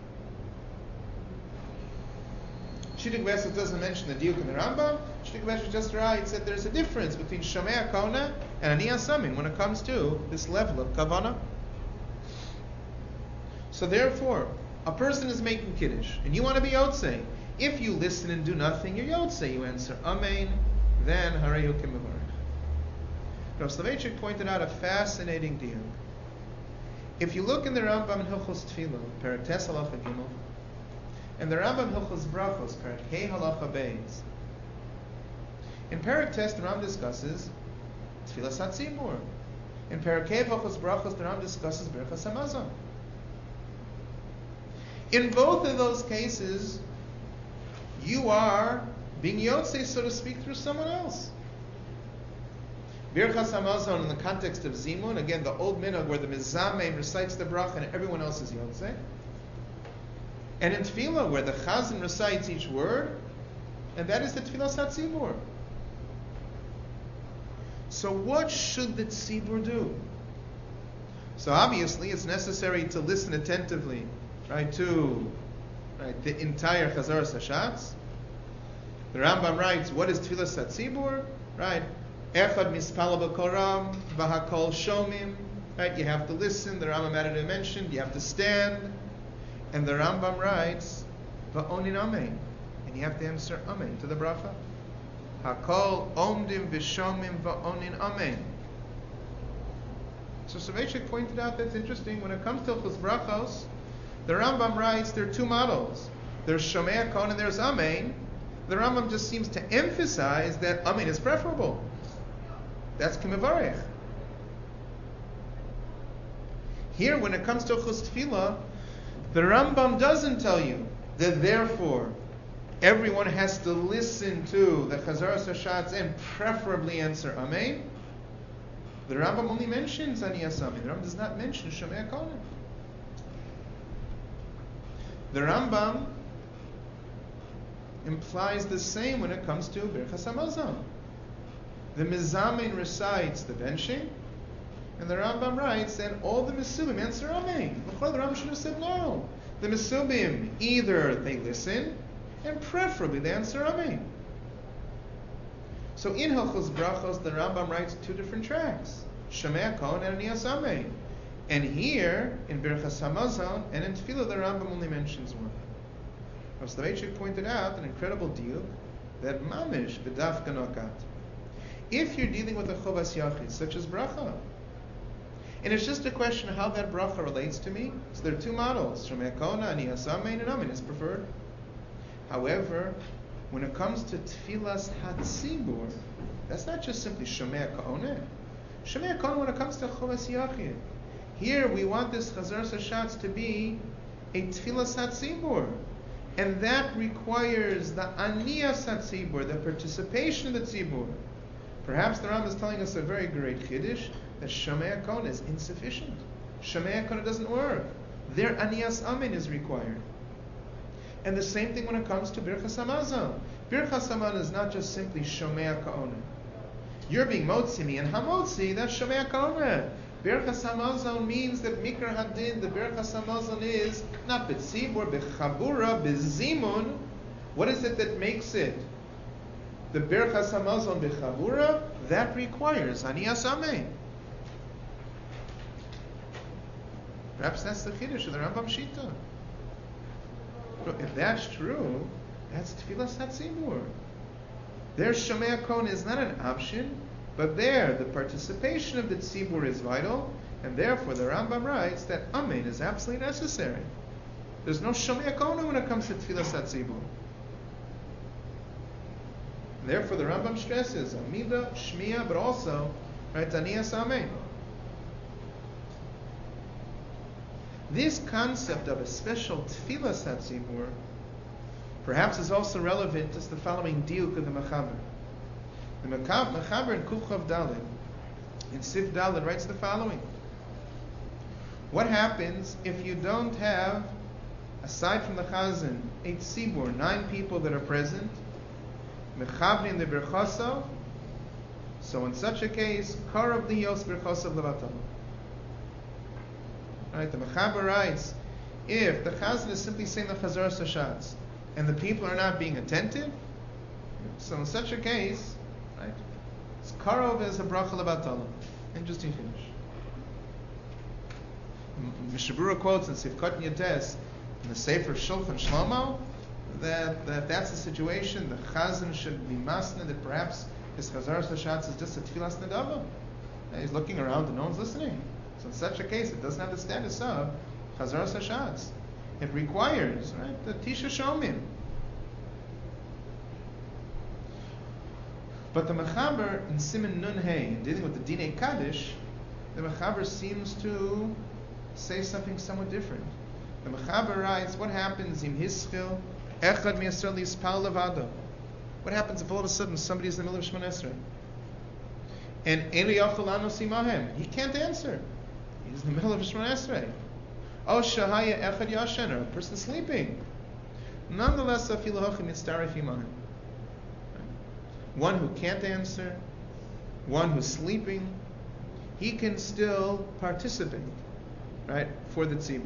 Shita Mekubetzes doesn't mention the diuk in the Rambam. Shita Mekubetzes just writes that there's a difference between shomeya kona and aniyas amen when it comes to this level of kavanah. So therefore, a person is making kiddush, and you want to be yotzei. If you listen and do nothing, you're yotzei. You answer amen, then hareyu kimevarich. Rav Soloveitchik pointed out a fascinating diuk. If you look in the Rambam in Hilchos Tefillah, Perek Tes Halacha Gimel, and the Rambam Hilchos Brachos, Perek Hey Halacha Beis, in Perek Tes the Rambam discusses Tefillas HaTzibur. In Perek Hey Hilchos Brachos the Rambam discusses Birchas Hamazon. In both of those cases, you are being Yotzei, so to speak, through someone else. Birchas Hamazon in the context of Zimun, again, the old minhag where the Mizamein recites the bracha and everyone else is Yotzei. And in Tefillah, where the Chazan recites each word, and that is the Tefillah Satzibur. So what should the Tzibur do? So obviously it's necessary to listen attentively, right, to the entire Chazar Hashatz. The Rambam writes, what is Tefillah Satzibur? Right? Echad mispala b'koram, v'hakol shomim. Right? You have to listen. The Rambam added a mention. You have to stand. And the Rambam writes, v'onin amen. And you have to answer amen to the bracha. Hakol omdim v'shomim v'onin amen. So Soloveitchik pointed out that's interesting. When it comes to Chus Brachos, the Rambam writes there are two models. There's Shomei Kon and there's Amen. The Rambam just seems to emphasize that Amen is preferable. That's K'mevarech. Here, when it comes to Chus Tefillah, the Rambam doesn't tell you that therefore everyone has to listen to the Chazaras Hashatz and preferably answer Amen. The Rambam only mentions Aniyas Amen. The Rambam does not mention Shomei Konim. The Rambam implies the same when it comes to Birchas Hamazon. The Mizamein recites the benching, and the Rambam writes that all the Mesubim answer Amen. The Rambam should have said no. The Mesubim, either they listen, and preferably they answer Amen. So in Hilchos Brachos, the Rambam writes two different tracks, Shomei Kon and Aniyas Amen. And here, in Birchas Hamazon and in Tefillah, the Rambam only mentions one. Rav Soloveitchik pointed out an incredible deal that mamish b'daf kanokat. If you're dealing with a chovas yachid, such as bracha, and it's just a question of how that bracha relates to me, so there are two models, Shomei Kon, Aniyas Amen, and Amen is preferred. However, when it comes to Tfilas Hatzibur, that's not just simply Shomei Kon. Shomei Kon when it comes to chovas yachid. Here we want this Chazar Hashatz to be a Tfilas Hatzibur. And that requires the Aniyas Hatzibur, the participation of the Tzibur. Perhaps the Rambam is telling us a very great Chiddush, that Shomei Kon is insufficient. Shomei Kon doesn't work. Their Aniyas Amen is required. And the same thing when it comes to Birchas Hamazon. Birchas Hamazon is not just simply Shomei Kon. You're being Motzi me, and Hamotzi, that's Shomei Kon. Birchas Hamazon means that Mikra Hadin, the Birchas Hamazon is not B'tzibur, B'chabura, B'zimun. What is it that makes it? The Birchas Hamazon B'chabura, that requires Aniyas Amen. Perhaps that's the Chiddush of the Rambam Shita. If that's true, that's Tfilas Hatzibur. Their Shomei Kon is not an option, but there, the participation of the tzibur is vital, and therefore the Rambam writes that Amen is absolutely necessary. There's no Shomei Kon when it comes to Tfilas HaTzibur. Therefore the Rambam stresses Amida, Shmiya, but also Aniyas Amen. This concept of a special Tfilas HaTzibur perhaps is also relevant as the following diuk of the Mechaber. The Mechaber in Kufchav Dalet, in Sif Dalet, writes the following. What happens if you don't have, aside from the Chazan, a tzibur, 9 people that are present, Mechavrin the Birchosav, so in such a case, Karav Liyos Birchosav Levatal. Right, the Mechaber writes, if the Chazan is simply saying the Chazaras Hashatz, and the people are not being attentive, so in such a case, right, it's Karov as a bracha levatala. Interesting finish. Mishabura quotes in Sifkot Yates in the Sefer Shulchan Shlomo that's the situation. The Chazan should be masna that perhaps his Chazaras Hashatz is just a Tfilas Nedava. He's looking around and no one's listening. So in such a case, it doesn't have the status of Chazaras Hashatz. It requires, right, the Tisha Shomim. But the Mechaber in Siman Nun Hey, dealing with the Dinei Kaddish, the Mechaber seems to say something somewhat different. The The Mechaber writes, what happens in Hischil? Echad mi'Yisrael yispal levado. What happens if all of a sudden somebody's in the middle of Shemon Esrei? And Eli Yachol Anos Imahem. He can't answer. He's in the middle of Shemon Esrei. Oh Shahaya Echad Yashen, or a person sleeping. Nonetheless, Afilu Hachim Yitztaref Imahem. One who can't answer, one who's sleeping, he can still participate, right, for the tzibur.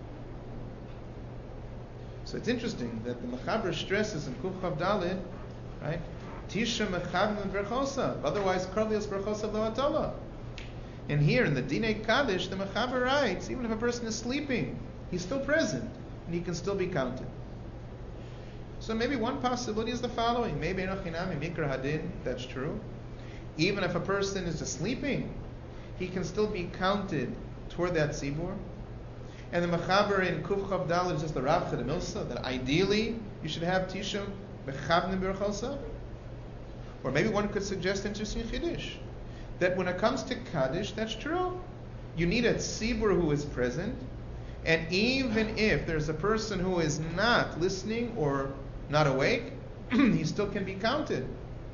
So it's interesting that the Mechaber stresses in Kuf Chav Daled, right, Tisha Mechavim Berchosa, otherwise Karlias Berchosa Lo Atola. And here in the Dinei Kaddish, the Mechaber writes, even if a person is sleeping, he's still present, and he can still be counted. So maybe one possibility is the following. Maybe Enochinami Mikra Hadin, that's true. Even if a person is just sleeping, he can still be counted toward that tzibur. And the Mechaber in Kuf Chav Daled is just the Rav Cheda Milsa, that ideally you should have Tisha Mechavim Berchosa. Or maybe one could suggest interesting Chiddush, that when it comes to Kaddish, that's true. You need a tzibur who is present, and even if there's a person who is not listening or not awake, he still can be counted.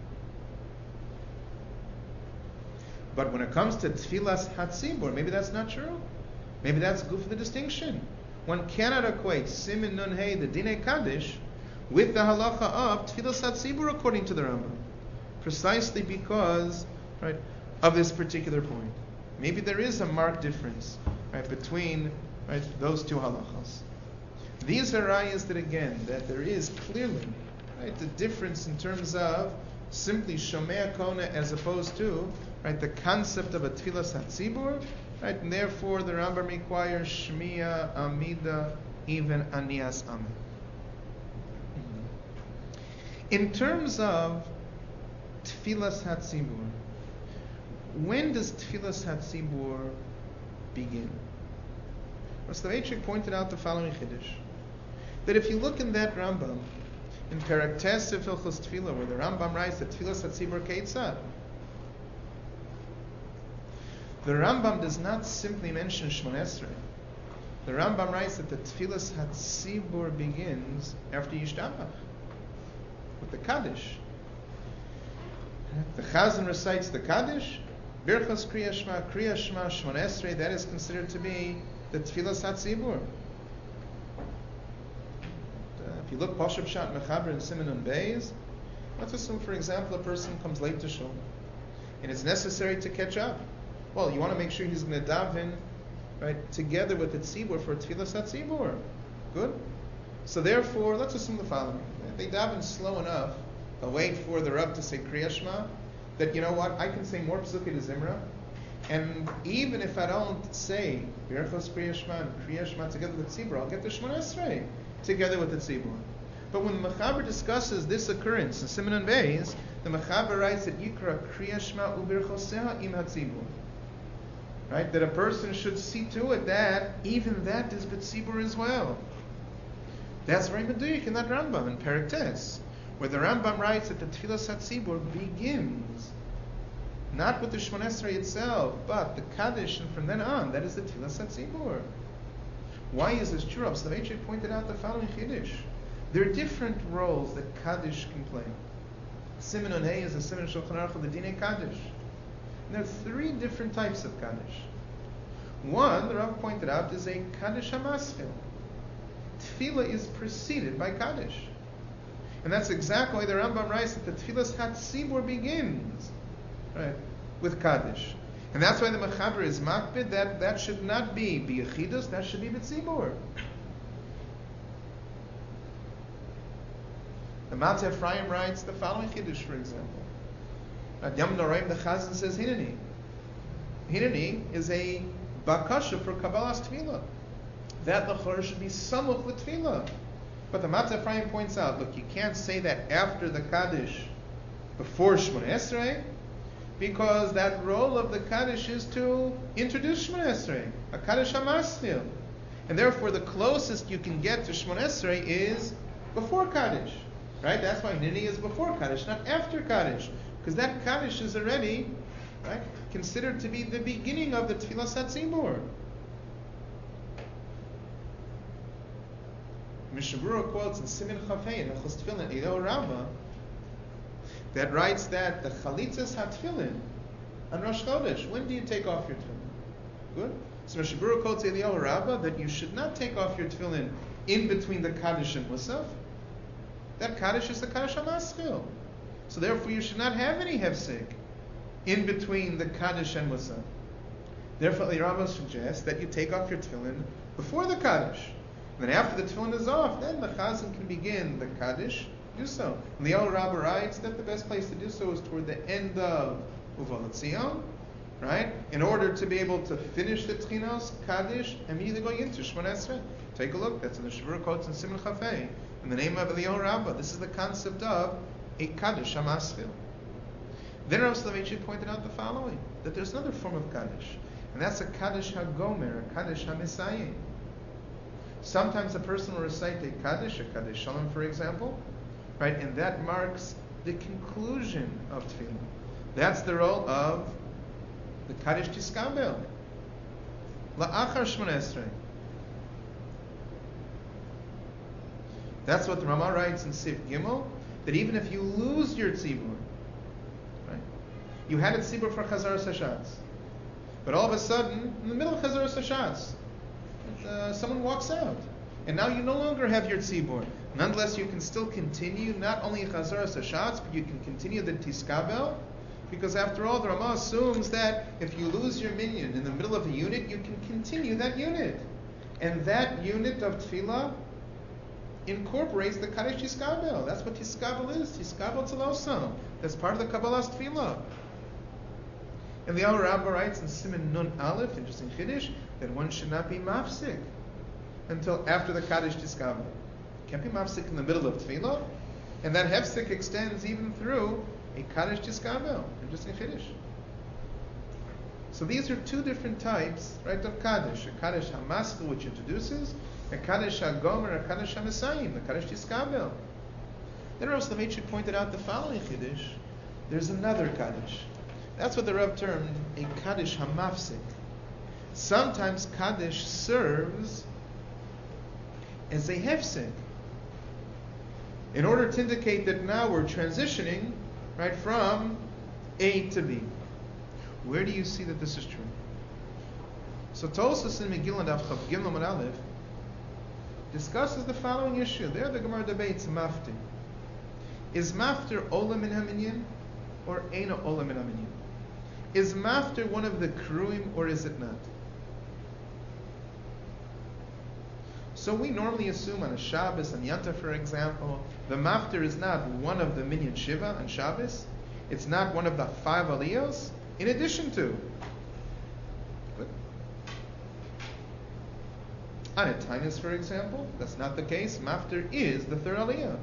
But when it comes to Tfilas Hatzibur, maybe that's not true. Maybe that's good for the distinction. One cannot equate Simin Nun Hey, the Dinei Kaddish, with the halacha of Tfilas Hatzibur according to the Rambam, precisely because, right, of this particular point. Maybe there is a marked difference, right, between, right, those two halachas. These are rayas that, again, that there is clearly, right, the difference in terms of simply Shomea Kona as opposed to, right, the concept of a Tfilas Hatzibur, right, and therefore the Rambam requires Shmiya, Amida, even Anias Amen. In terms of Tfilas Hatzibur, when does Tfilas Hatzibur begin? Soloveitchik pointed out the following Chiddush, that if you look in that Rambam, in Perek Tes Hilchos Tefillah, where the Rambam writes that Tfilas Hatzibur Keitzad, the Rambam does not simply mention Shmon Esrei. The Rambam writes that the Tfilas Hatzibur begins after Yishtabach, with the Kaddish. The Chazan recites the Kaddish, Birchas Kriya Shema, Shmon Esrei, that is considered to be the Tfilas Hatzibur. If you look Pashup Shat Mechaber and Siman Nun Beis, let's assume, for example, a person comes late to shul, and it's necessary to catch up. Well, you want to make sure he's going to daven, right, together with the tzibur for Tfilas Hatzibur. Good? So therefore, let's assume the following. They daven slow enough, wait for the Rav to say Kriya Shema, that, you know what, I can say more Psukei de Zimra, and even if I don't say Birchos Kriya Shema and Kriya Shema together with tzibur, I'll get the Shmon Esrei together with the tzibur. But when the Mechaber discusses this occurrence in Siman Nun Beis, the Mechaber writes that Yikra Kriya Shema u'Birchoseha im hatzibur. Right? That a person should see to it that even that is b'tzibur as well. That's very meduyik in that Rambam, in Perek Tes, where the Rambam writes that the Tfilas Hatzibur begins not with the Shmon Esrei itself, but the Kaddish, and from then on, that is the Tfilas Hatzibur. Why is this true? Soloveitchik pointed out the following Chiddush. There are different roles that Kaddish can play. Siman Nun Hey is a Siman Shulchan Aruch of the Dinei Kaddish. And there are three different types of Kaddish. One, the Rav pointed out, is a Kaddish HaMaschil. Tefillah is preceded by Kaddish. And that's exactly why the Rambam writes that the Tfilas Hatzibur begins, right, with Kaddish. And that's why the Mechaber is makbid that should not be b'yechidus, that should be b'tzibur. The Mateh Ephraim writes the following Chiddush, for example. At Yom Noraim, the Chazan says Hineni. Hineni is a bakasha for Kabbalah's Tefillah. That lechor should be samuch with Tefillah. But the Mateh Ephraim points out, look, you can't say that after the Kaddish, before Shmon Esrei, because that role of the Kaddish is to introduce Shmon Esrei, a Kaddish HaMaschil. And therefore the closest you can get to Shmon Esrei is before Kaddish. Right? That's why Nini is before Kaddish, not after Kaddish. Because that Kaddish is already, right, considered to be the beginning of the Tfilas Hatzibur. Mishabura quotes in Simin Chafei in Hilchos Tefillin Eliyahu Rabbah that writes that the chalitzas hatfillin on Rosh Chodesh. When do you take off your tefillin? Good. So Mishabura quotes Eliyahu Rabbah that you should not take off your tefillin in between the Kaddish and Musaf. That Kaddish is the Kaddish HaMaschil. So therefore you should not have any hefsek in between the Kaddish and Musaf. Therefore Eliyahu Rabbah suggests that you take off your tefillin before the Kaddish. And then after the tefillin is off, then the Chazan can begin the Kaddish, do so. And Eliyahu Rabbah writes that the best place to do so is toward the end of Uva L'Tzion, right? In order to be able to finish the Tchinos, Kaddish, and immediately going into Shemona Esrei. Take a look, that's in the Shavur quotes in Siman Chafei. In the name of Eliyahu Rabbah, this is the concept of a Kaddish HaMaschil. Then Rav Soloveitchik pointed out the following, that there's another form of Kaddish, and that's a Kaddish HaGomer, a Kaddish HaMesayim. Sometimes a person will recite a Kaddish Shalom, for example, right, and that marks the conclusion of Tefillah. That's the role of the Kaddish Tiskabel. La'achar Shemona Esrei. That's what the Ramah writes in Sif Gimel, that even if you lose your tzibur, right, you had a tzibur for Chazaras Hashatz, but all of a sudden, in the middle of Chazaras Hashatz, someone walks out, and now you no longer have your tzibur. Nonetheless, you can still continue not only Chazaras Hashatz, but you can continue the Tiskabel, because after all, the Ramah assumes that if you lose your minyan in the middle of a unit, you can continue that unit. And that unit of Tefillah incorporates the Kaddish Tiskabel. That's what Tiskabel is. Tiskabel Tzalosam. That's part of the Kabbalah's Tefillah. And the Eliyahu Rabbah writes in Siman Nun Aleph, interesting Chiddush, that one should not be mafsik until after the Kaddish Tiskabel. Can't be mafsik in the middle of Tefillah, and that hefsik extends even through a Kaddish Tiskabel. Interesting Chiddush. So these are two different types, right, of Kaddish. A Kaddish HaMaschil, which introduces, a Kaddish HaGomer, a Kaddish HaMesayim, the Kaddish Tiskabel. Then Rav Soloveitchik pointed out the following Chiddush. There's another Kaddish. That's what the Rav termed a Kaddish HaMafsik. Sometimes Kaddish serves as a hefsek, in order to indicate that now we're transitioning, right, from A to B. Where do you see that this is true? So Tosfos in Megillah Daf Chav Gimel Amud Aleph discusses the following issue. There the Gemara debates maftir. Is maftir olam min haminyan or eina olam min haminyan? Is maftir one of the kruim or is it not? So we normally assume on a Shabbos and Yanta, for example, the maftir is not one of the minyan shiva on Shabbos. It's not one of the 5 aliyos. In addition to, good. On a Tainus, for example, that's not the case. Maftir is the 3rd aliyah.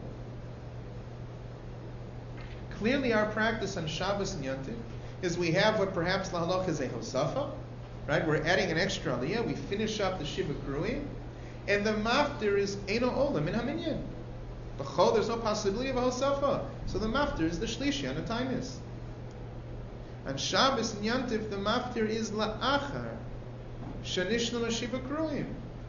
Clearly, our practice on Shabbos and Yontif is we have what perhaps lahalach is a hosafa, right? We're adding an extra aliyah. We finish up the shiva kruim, and the maftir is eino olam in haminyan. B'chol, there's no possibility of a hosafa, so the maftir is the shlishi on a Tainus. On Shabbos and Yantif, the maftir is la'achar shanishna l'shiva kruim.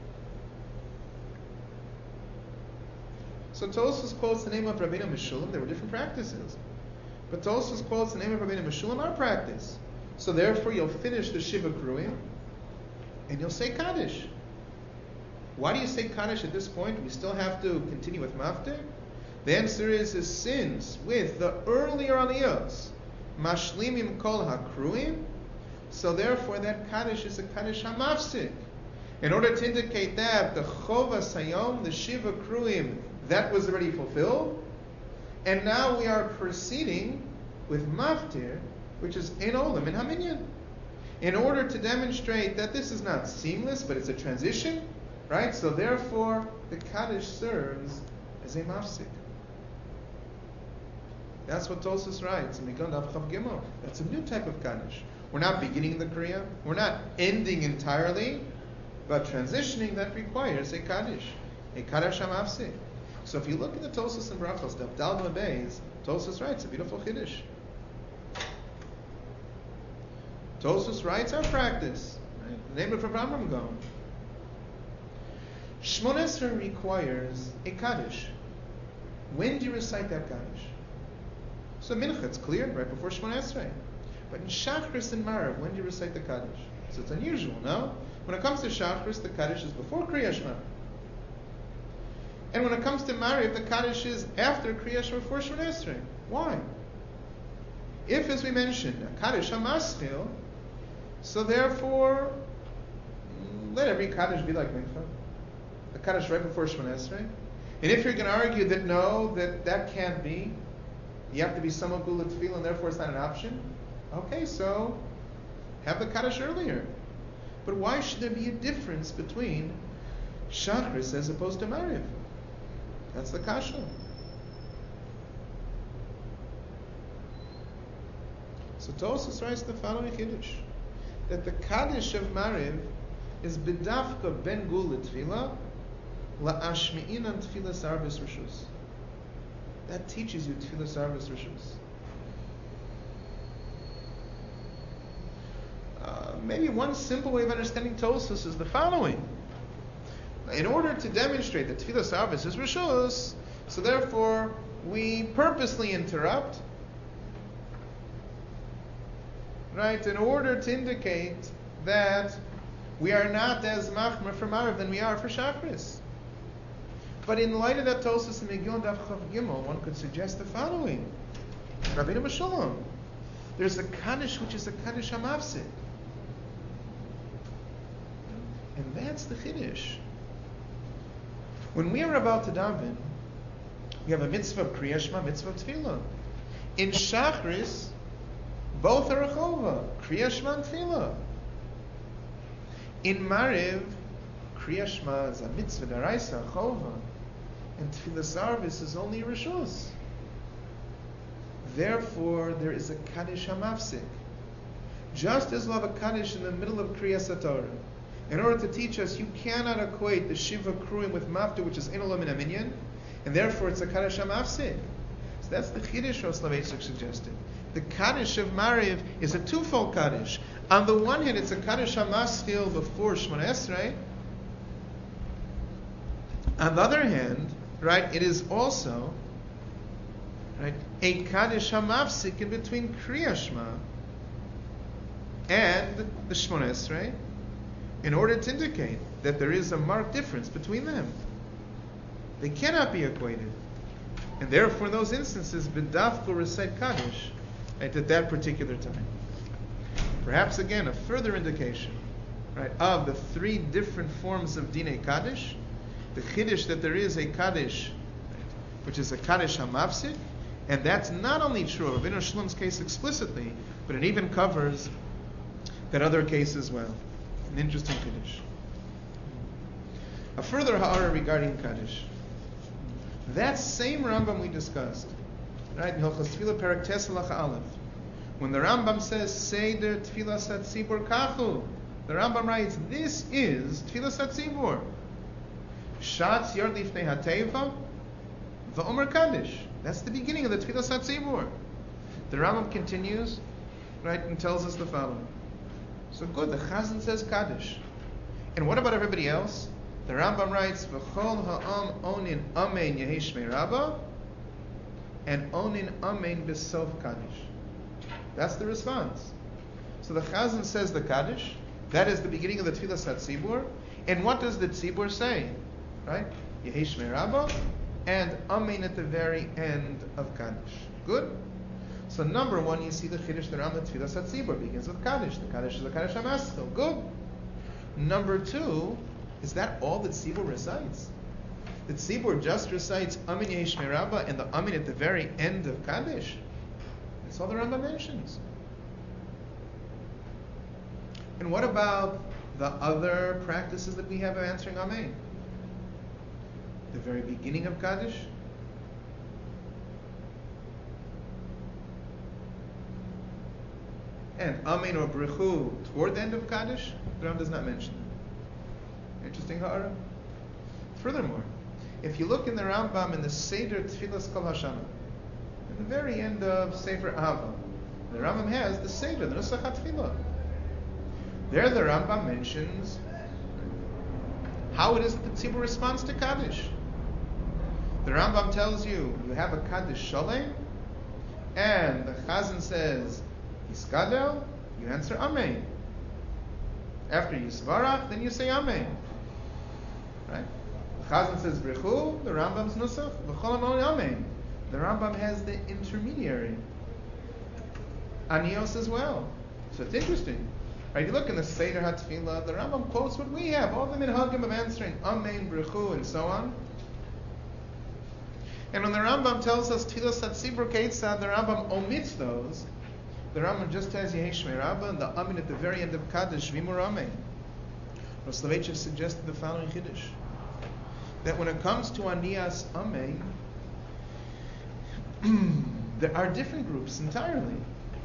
So Tosfos quotes the name of Rabbeinu Meshulam. There were different practices, but Tosfos quotes the name of Rabbeinu Meshulam, our practice. So therefore, you'll finish the shiva kruim, and you'll say Kaddish. Why do you say Kaddish at this point? We still have to continue with maftir. The answer is since with the earlier aliyos, mashlimim kol hakruim, so therefore that Kaddish is a Kaddish hamafsik. In order to indicate that the chova sayom, the shiva kruim, that was already fulfilled, and now we are proceeding with maftir, which is ein olam in haminyan, in order to demonstrate that this is not seamless, but it's a transition, right? So therefore, the Kaddish serves as a mafsik. That's what Tosfos writes in Megillah Daf Chav Gimel. That's a new type of Kaddish. We're not beginning the Kriya. We're not ending entirely, but transitioning that requires a Kaddish HaMafsik. So if you look at the Tosfos and Brachos, Daf Daled Beis, Tosfos writes a beautiful Chiddush. Tosfos writes our practice. Right? The name of Avraham Gaon. Shmona Esrei requires a Kaddish. When do you recite that Kaddish? So Mincha, it's clear, right before Shmona Esrei. But in Shachris and Marav, when do you recite the Kaddish? So it's unusual, no? When it comes to Shachris, the Kaddish is before Kriya Shema. And when it comes to Mariv, the Kaddish is after Kriya Shema, before Shmona Esrei. Why? If, as we mentioned, a Kaddish HaMaschil, so therefore, let every Kaddish be like Mincha. The Kaddish right before Shemona Esrei. And if you're going to argue that no, that can't be, you have to be somewhat Gula Tefillah, and therefore it's not an option, okay, so have the Kaddish earlier. But why should there be a difference between Shachris as opposed to Mariv? That's the Kasha. So Tosfos writes the following Chiddush, that the Kaddish of Mariv is B'dafka ben Gula Tefillah la'ashmi'inan Tefillah Sarvis Rishus. That teaches you Tefillah Sarvis Rishus. Maybe one simple way of understanding Tosfos is the following. In order to demonstrate that Tefillah Sarvis is Rishus, so therefore we purposely interrupt, right, in order to indicate that we are not as machmer for Mariv than we are for Shachris. But in light of that Tosfos in Megillah Daf Chav Gimel, one could suggest the following. Rabbeinu B'Shalom, there's a Kaddish which is a Kaddish HaMafsik. And that's the Chiddush. When we are about to daven, we have a mitzvah of Kriya Shema, mitzvah of Tefillah. In Shachris, both are a chova, Kriya Shema and Tefillah. In Mariv, Kriya Shema is a mitzvah daraisa, a chova, and Tefillah Sarvis is only a rishus. Therefore, there is a Kaddish HaMafsik. Just as we'll have a Kaddish in the middle of Kriyas HaTorah, in order to teach us you cannot equate the Shiva Kruim with Mafta, which is Inolam in a minyan, and therefore it's a Kaddish HaMafsik. So that's the Chiddush Rosh Soloveitchik suggested. The Kaddish of Mariv is a twofold Kaddish. On the one hand, it's a Kaddish HaMaschil before Shemona Esrei. On the other hand, right, it is also, right, a Kaddish HaMafsik in between Kriya Shema and the Shemona Esrei, in order to indicate that there is a marked difference between them. They cannot be equated. And therefore, in those instances, B'daf will recite Kaddish right, at that particular time. Perhaps again, a further indication, right, of the three different forms of Dinei Kaddish. The Chiddush that there is a Kaddish, right, which is a Kaddish HaMafsik, and that's not only true of Rabbeinu Shalom's case explicitly, but it even covers that other case as well. An interesting Chiddush. A further ha'ara regarding Kaddish. That same Rambam we discussed, right, in Hilchos Tefillah Perek Tes Halacha Aleph, when the Rambam says Seder Tefillas HaTzibur Kachu, the Rambam writes, this is Tefillas HaTzibur. Shatz Yard Lifnei HaTeva V'Omer Kaddish. That's the beginning of the Tefillas HaTzibur. The Rambam continues, right, and tells us the following. So good, the Chazan says Kaddish. And what about everybody else? The Rambam writes, V'chol ha'am onin amen yehi shmei Rabbah, and onin amen b'sof Kaddish. That's the response. So the Chazan says the Kaddish, that is the beginning of the Tefillas HaTzibur, and what does the Tzibur say? Right? Yehi shmei Rabbah, and amen at the very end of Kaddish. Good? So number one, you see the Chiddush, the Rambam Tefillas HaTzibur begins with Kaddish. The Kaddish is the Kaddish HaMaschil. Good. Number two, is that all that Tzibur recites? The Tzibur just recites Amin Yehi Shmei Rabbah and the Amin at the very end of Kaddish. That's all the Rambam mentions. And what about the other practices that we have of answering Amen? The very beginning of Kaddish? And Amen or Brichu toward the end of Kaddish? The Rambam does not mention that. Interesting ha'ara. Furthermore, if you look in the Rambam in the Seder Tefillas Kol Hashana, at the very end of Sefer Ahava, the Rambam has the Seder, the Nusach HaTefillah. There the Rambam mentions how it is that the tzibur responds to Kaddish. The Rambam tells you have a Kaddish Sholem, and the Chazan says, Yiskadel, you answer Amen. After Yisvarach, then you say Amen. Right? The Chazan says Brechu, the Rambam's Nusach, V'cholam only Amen. The Rambam has the intermediary, Anios as well. So it's interesting. Right? You look in the Seder HaTfilah, the Rambam quotes what we have, all the minhagim of answering Amen, Brechu, and so on. And when the Rambam tells us Tfilas HaTzibur Keitzad, the Rambam omits those. The Rambam just has Yehi Shmei Rabbah and the Amen at the very end of Kaddish, Vimur Amen. Rosh Soloveitchik suggested the following Chiddush, that when it comes to Aniyas Amen, there are different groups entirely.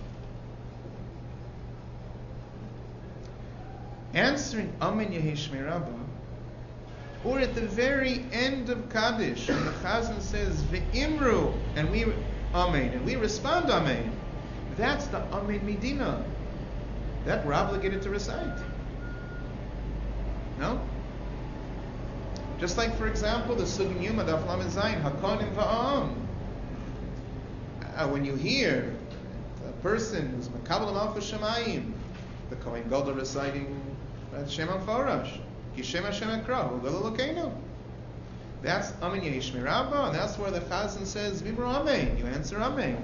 Answering Amen Yehi Shmei Rabbah, or at the very end of Kaddish, when the Chazan says Ve'imru, and we Amen, and we respond Amen, that's the Amen Medina that we're obligated to recite. No? Just like, for example, the Sugin Yuma Daf Lamed Zayin Hakonim Va'am. When you hear a person who's Makabel Malchus Shemayim, the Kohen Gadol reciting Shem HaFarash, Kishem Hashem Ekra, Ugel Elokeinu. That's Amen Yehi Shmei Rabbah, and that's where the Chazan says Vimur Amen. You answer Amen.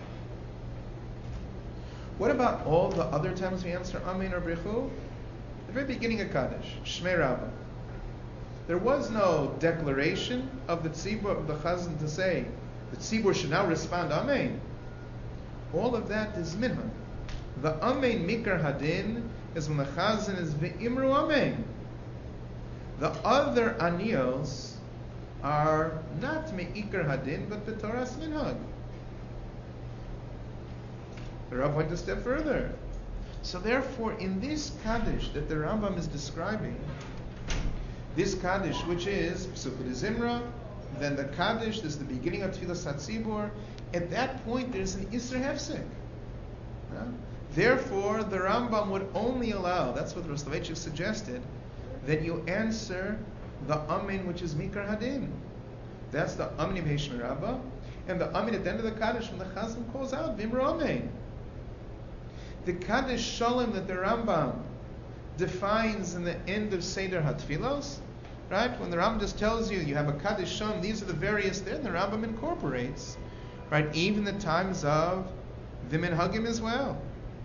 What about all the other times we answer Amen or Brechu? The very beginning of Kaddish, Shmei Rabbah. There was no declaration of the tzibur of the Chazan to say the tzibur should now respond Amen. All of that is minhag. The Amen Mikar Hadin is when the Chazan is Ve'imru Amen. The other aniyos are not Me'ikar Hadin, but B'Toras Minhag. The Rav went a step further. So therefore, in this Kaddish that the Rambam is describing, this Kaddish, which is Psukei Zimra, then the Kaddish, this is the beginning of Tfilas HaTzibur, at that point there's an Isser Hefsek. Yeah? Therefore, the Rambam would only allow, that's what Rosh Soloveitchik suggested, that you answer the Amen which is Mikar Hadin. That's the Amen Yehi Shmei Rabbah, and the Amen at the end of the Kaddish when the Chazan calls out, Vimur Amen. The Kaddish Shalom that the Rambam defines in the end of Seder HaTfilos, right? When the Rambam just tells you, you have a Kaddish Shalom, these are the various there, and the Rambam incorporates, right, even the times of the Minhagim as well.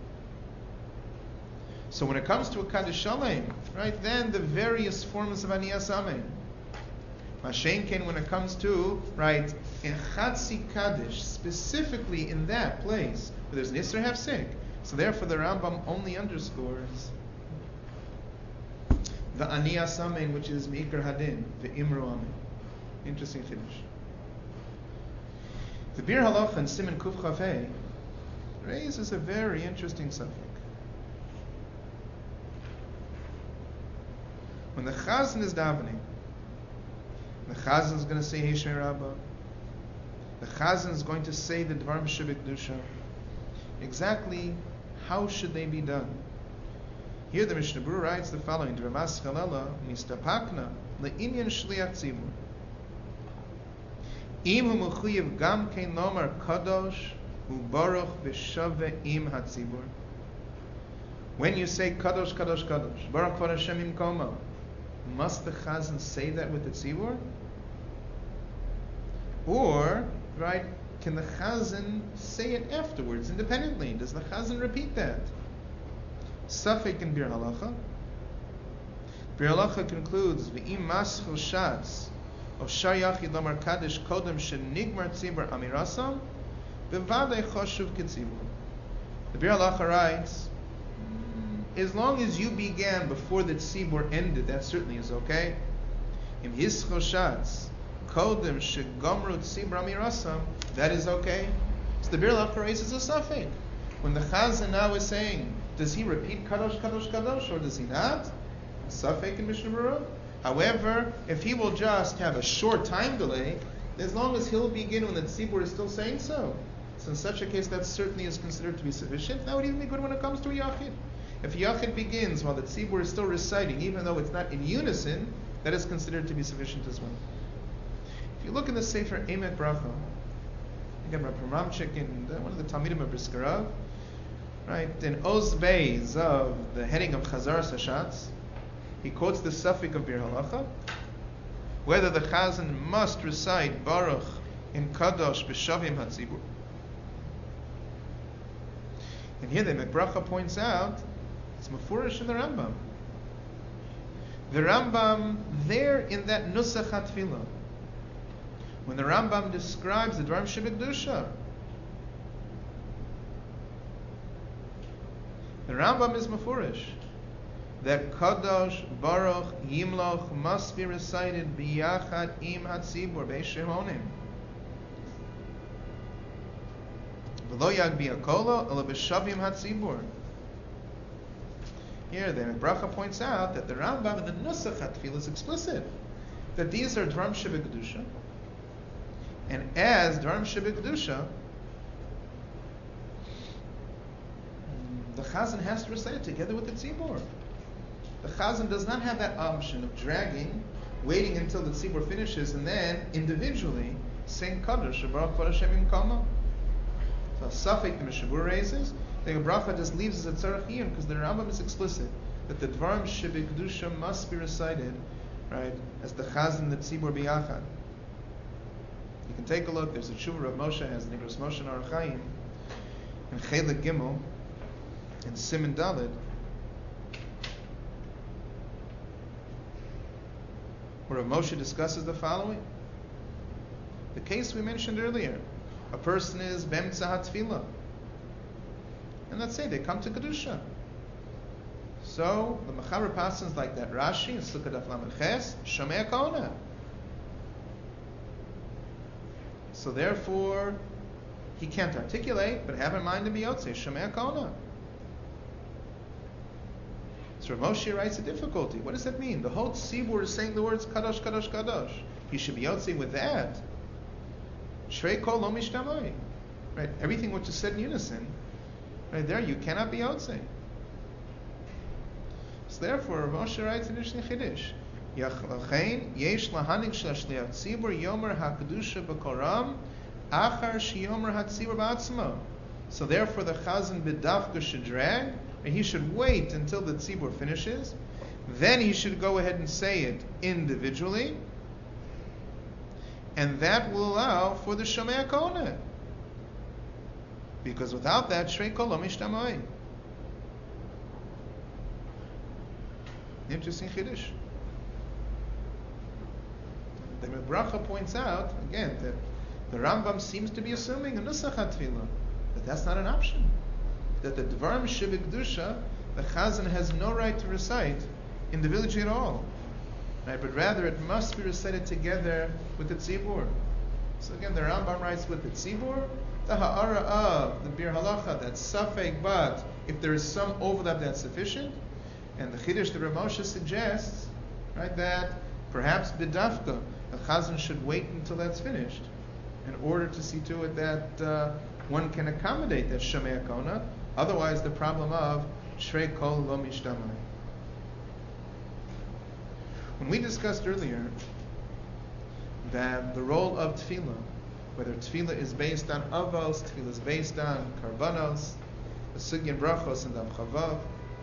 So when it comes to a Kaddish Shalom, right, then the various forms of Aniyas Amen. Mashenken, when it comes to, right, in Chatzi Kaddish, specifically in that place, where there's an Isser Hefsek, so therefore the Rambam only underscores the Aniyas Amen, which is Me'ikar Hadin, the Imru Amen. Interesting finish. The Bir Halacha and Siman Kuf Chafei raises a very interesting subject. When the Chazan is davening, the Chazan is going to say Yehi Shmei Rabbah. The Chazan is going to say the Dvarim Shebekdusha. Exactly how should they be done? Here the Mishnah Berurah writes the following: D'Ramas Chalela Mistapakna LeInyan Shliach Tzibur. Im hu mechuyev gam kein lomar kadosh ubaruch v'shaveh im hatzibur. When you say kadosh, kadosh, kadosh, baruch kvar Hashem imkomo, must the Chazan say that with the tzibur? Or, right, can the Chazan say it afterwards, independently? Does the Chazan repeat that? Safek in Bir Halacha. Bir Halacha concludes, V'im maschil shatz of shayach yidamar kaddish kodem shenigmar tzibur amirasam bevadei choshuv ketzibur. The Bir Halacha writes, as long as you began before the tzibur ended, that certainly is okay. Im hischil shatz kodem shegamru tzibur amirasam, that is okay. So the Bir Halacha raises a safek. When the Chazan now is saying, does he repeat kadosh, kadosh, kadosh, or does he not? Safek in Mishnah Berurah. However, if he will just have a short time delay, as long as he'll begin when the tzibur is still saying so. So in such a case, that certainly is considered to be sufficient. That would even be good when it comes to a yachid. If a yachid begins while the tzibur is still reciting, even though it's not in unison, that is considered to be sufficient as well. If you look in the Sefer Emek Bracha, again, Rav Ramchik in one of the Talmidim of Briskarav, right, in Oz Beis of the heading of Chazar Sashatz, he quotes the suffix of Bir Halacha, whether the Chazan must recite Baruch in Kadosh B'Shavim HaTzibur. And here the Emek Bracha points out, it's Mefurish in the Rambam. The Rambam, there in that Nusach HaTfilah, when the Rambam describes the Dvarim Shebekdusha, the Rambam is Mefurish that Kadosh Baruch Yimloch must be recited biyachad im hatzibur be'shemonim. V'lo yagbi akolo ela b'shavim hatzibur. Here the Bracha points out that the Rambam in the Nusach HaTfilah is explicit that these are Dvarim Shebekdusha, and as Dvarim Shebekdusha, the Chazan has to recite it together with the Tzibur. The Chazan does not have that option of dragging, waiting until the Tzibur finishes, and then individually saying Kadosh Baruch Kod Hashem Im Kama. So Safek the Mishabur raises, the Bracha just leaves us at Tzarech Iyun because the Rambam is explicit that the Dvarim Shebekdusha must be recited, right, as the Chazan the Tzibur biyachad. You can take a look. There's a tshuva of Moshe has Nigros Moshe and Orach Chaim and Chelik Gimel and Siman Daled, where Moshe discusses the following: the case we mentioned earlier. A person is Bemtza HaTfilah, and let's say they come to Kedusha. So the Mechaber passes like that Rashi in Sukkot Daf Lamed Ches, Shomei Kona. So therefore, he can't articulate, but have in mind to be Yotzei, Shomei Kona. So Rav Moshe writes a difficulty. What does that mean? The whole Tzibur is saying the words Kadosh, Kadosh, Kadosh. He should be Yotzei with that. Shrei Kol Lo Mishtamai. Right? Everything which is said in unison, right there, you cannot be Yotzei. So therefore, Rav Moshe writes in Mishnah Chiddush, Yachlachein yesh lahanig shel shliach tzibur yomer hakadusha b'koram achar sheyomer hatzibur ba'atzmo. So therefore, the Chazan b'dafka should drag, and he should wait until the tzibur finishes. Then he should go ahead and say it individually, and that will allow for the Shomei Kona. Because without that, Shrei Kol Lo Mishtamai. Interesting chiddush. The Bracha points out again that the Rambam seems to be assuming a Nusach HaTfilah, that that's not an option. That the Dvarim Shebekdusha, the Chazan has no right to recite individually at all, right? But rather it must be recited together with the Tzibur. So again, the Rambam writes with the Tzibur, the Ha'ara of the Bir Halacha, that's Safek, but if there is some overlap, that's sufficient. And the Chiddush that Rav Moshe suggests, right, that perhaps b'dafka, the Chazan should wait until that's finished in order to see to it that one can accommodate that Shomei Kona. Otherwise, the problem of Shrei Kol Lo Mishtamai. When we discussed earlier that the role of Tefillah, whether Tefillah is based on Avos, Tefillah is based on Karbanos, the Sugyan Brachos and Dam Chavav,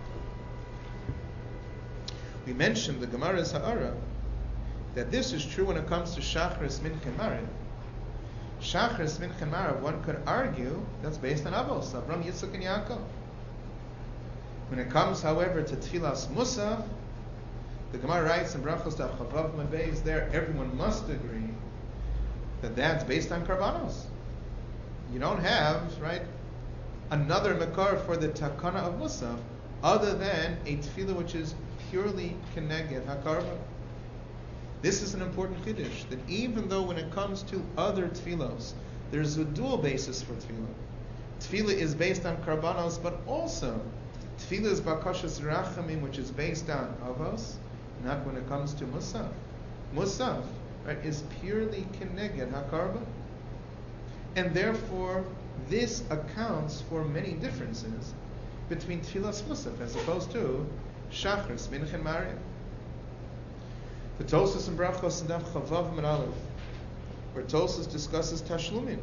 we mentioned the Gemara's Ha'ara that this is true when it comes to Shachris Mincha Mariv. Shachris Mincha Mariv, one could argue that's based on Avos, Avram, Yitzchak, and Yaakov. When it comes, however, to Tfilas Musaf, the Gemara writes in Brachos Daf Chavav Mabez there, everyone must agree that that's based on Karbanos. You don't have, right, another Makar for the Takana of Musaf other than a Tefillah which is purely Keneged HaKarban. This is an important Chiddush, that even though when it comes to other Tefillos, there's a dual basis for Tefillah. Tefillah is based on Karbanos, but also Tefillah is Bakashas Rachamim, which is based on Avos, not when it comes to Musaf. Musaf, right, is purely Keneged HaKarban. And therefore, this accounts for many differences between Tfilas Musaf as opposed to Shachris Mincha Mariv. The Tosfos and Brachos and Daf Chavav and Aleph, where Tosfos discusses Tashlumin.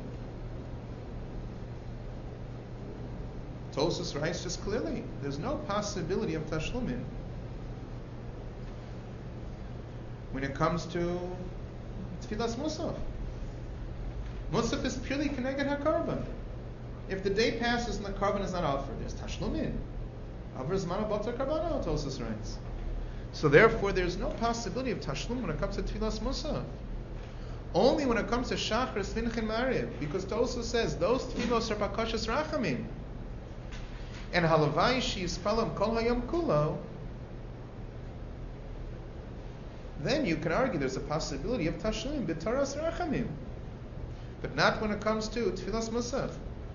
Tosfos writes just clearly, there's no possibility of Tashlumin when it comes to Tfilas Musaf. Musaf is purely Keneged HaKarban. If the day passes and the carbon is not offered, there's Tashlumin. Avar Zman Batar Karbano, Tosfos writes. So therefore, there's no possibility of Tashlum when it comes to Tfilas Musaf. Only when it comes to Shachris, Mincha, Mariv, because Tosfos says those Tfilos are Bakashas Rachamim. And Halavai Yispalam Kol Hayom Kulo, then you can argue there's a possibility of Tashlum B'Taras Rachamim, but not when it comes to Tfilas Musaf.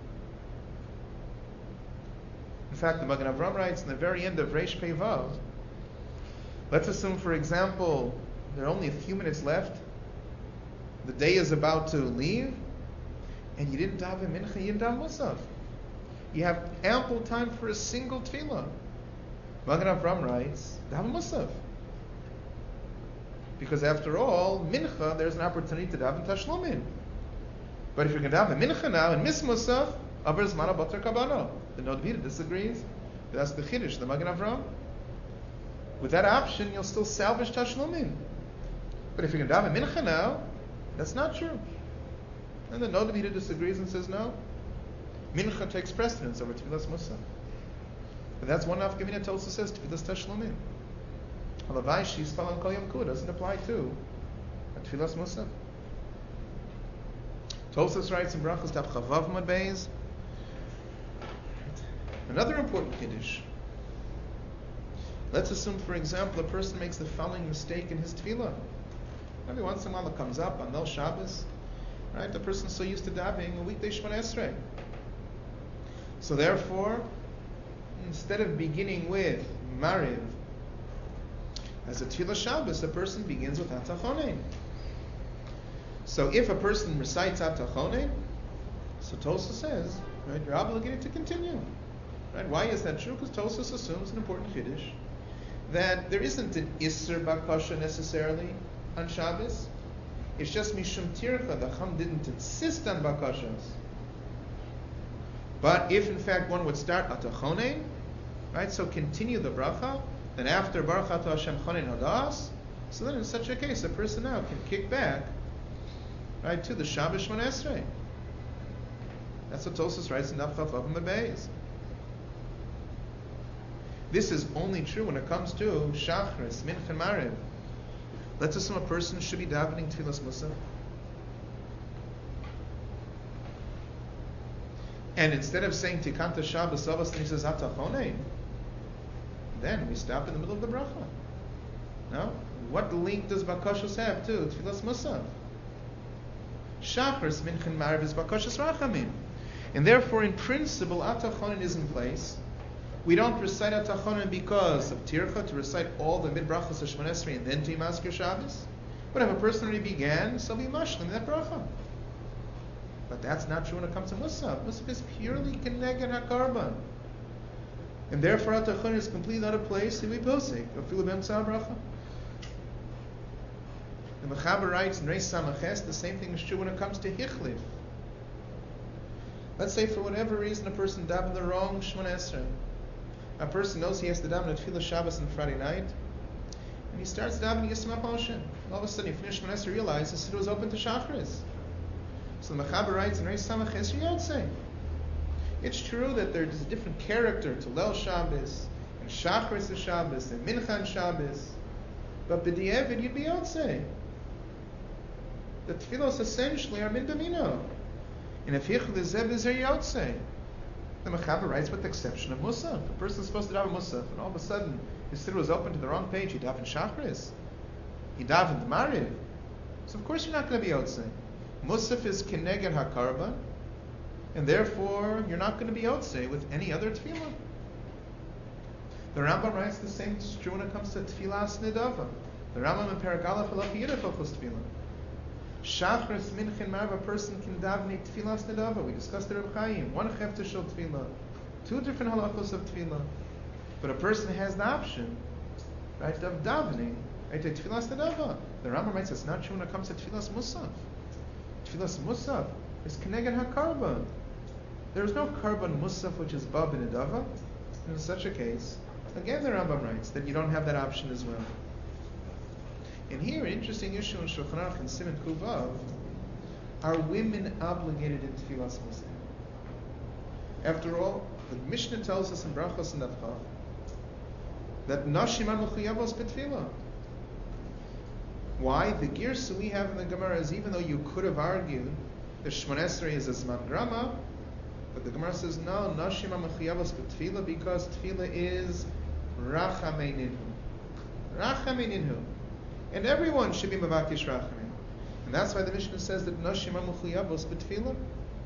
In fact, the Magen Avraham writes in the very end of Reish Pei Vav, let's assume, for example, there are only a few minutes left. The day is about to leave, and you didn't daven mincha, you didn't daven musaf. You have ample time for a single tefillah. Magen Avraham writes, daven musaf. Because after all, mincha, there's an opportunity to daven tashlumin. But if you're going to daven mincha now and miss musaf, avar zman batar kabano. The Nod Vida disagrees. That's the chiddush, the Magen Avraham. With that option, you'll still salvage Tashlumin. But if you're going to daven mincha now, that's not true. And the Nod Vida disagrees and says no. Mincha takes precedence over Tfilas Musaf. But that's one nafkamina Tosfos says Tfilas Tashlumin. Halavai Yispalam Kol Yom Kulo doesn't apply to Tfilas Musaf. Tosfos writes in Brachos Daf Chavav Amud Beis. Another important kiddush. Let's assume, for example, a person makes the following mistake in his tefillah. Every once in a while it comes up on Leil Shabbos, right? The person's so used to davening a weekday Shemona Esrei. So therefore, instead of beginning with Mariv as a tefillah Shabbos, the person begins with Atachonin. So if a person recites Atachonin, so Tosfos says, right, you're obligated to continue. Right? Why is that true? Because Tosfos assumes an important chiddush that there isn't an Isser Bakasha necessarily on Shabbos. It's just Mishum Tircha. The Chum didn't insist on Bakashas. But if in fact one would start Atachonin, right, so continue the bracha, then after Baruch Atah Hashem Chonin Hadas, so then in such a case a person now can kick back, right, to the Shabbos Shemona Esrei. That's what Tosfos writes in Daf Chavav Amud Beis. This is only true when it comes to Shachris, Mincha, and Mariv. Let's assume a person should be davening Tfilas Musaf, and instead of saying Tikanta Shabbos Avos, then he says Atachonein, then we stop in the middle of the bracha. No? What link does Bakashos have to Tfilas Musaf? Shachris, Mincha, and Mariv is Bakashos Rachamim. And therefore, in principle, Atachonin is in place. We don't recite Atachonin because of Tircha, to recite all the mid-brachas of Shemona Esrei and then to Yimasker Shabbos. But if a person already began, so we mashlim that bracha. But that's not true when it comes to Musaf. Musaf is purely Keneged HaKarban. And therefore Atachonin is completely out of place to be posik, or filu b'emtzah bracha. The Mechaber writes in Reis Samaches, the same thing is true when it comes to Hichlif. Let's say for whatever reason a person davened the wrong Shemona Esrei. A person knows he has to daven at Tefillah Shabbos on Friday night, and he starts davening Yisma Hashem. All of a sudden he finished Shemona Esrei, realizes it was open to Shachris. So the Mechaber writes in Reis Samaches Yotzei. It's true that there's a different character to Leil Shabbos, and Shachris is Shabbos, and Mincha and Shabbos, but b'di'evid you'd be Yotzei. The Tefillos essentially are min b'mino. And if Yichud is Zeb is Yotzei. The Mechaber writes with the exception of Musaf. A person is supposed to daven Musaf, and all of a sudden his siddur was open to the wrong page. He davened Shachris. He davened Mariv. So of course you're not going to be Yotzei. Musaf is Keneged HaKarban, and therefore you're not going to be Yotzei with any other tefillah. The Rambam writes the same is true when it comes to Tefillas Nedava. The Rambam in Perek Aleph Halach Yidif Hilchos Tefillah. Shachris, Mincha, and Mariv, a person can daven Tefillas Nedava. We discussed the Reb Chaim. One Chefta Shel Tefillah. Two different halachos of Tefillah. But a person has the option, right, of davening a Right? Tfilas Nedava. The Rambam writes it's not true when it comes to Tfilas Musaf. Tfilas Musaf is Keneged HaKarban. There is no Karban Musaf which is Bab and Nedava. In such a case, again the Rambam writes that you don't have that option as well. And here, an interesting issue in Shulchan Aruch and Siman Kuvav, are women obligated in Tfilas Musaf? After all, the Mishnah tells us in Brachos and Avchav that Nashim are Mechuyavos B'Tfilah. Why? The Girsa we have in the Gemara is even though you could have argued the Shmon Esrei is a Zman Grama, but the Gemara says no, Nashim are Mechuyavos B'Tfilah because Tfilah is Rachamei Ninhu. Rachamei Ninhu. And everyone should be Mavakish Rachamei. And that's why the Mishnah says that Nashim are Mechuyavos B'Tfilah.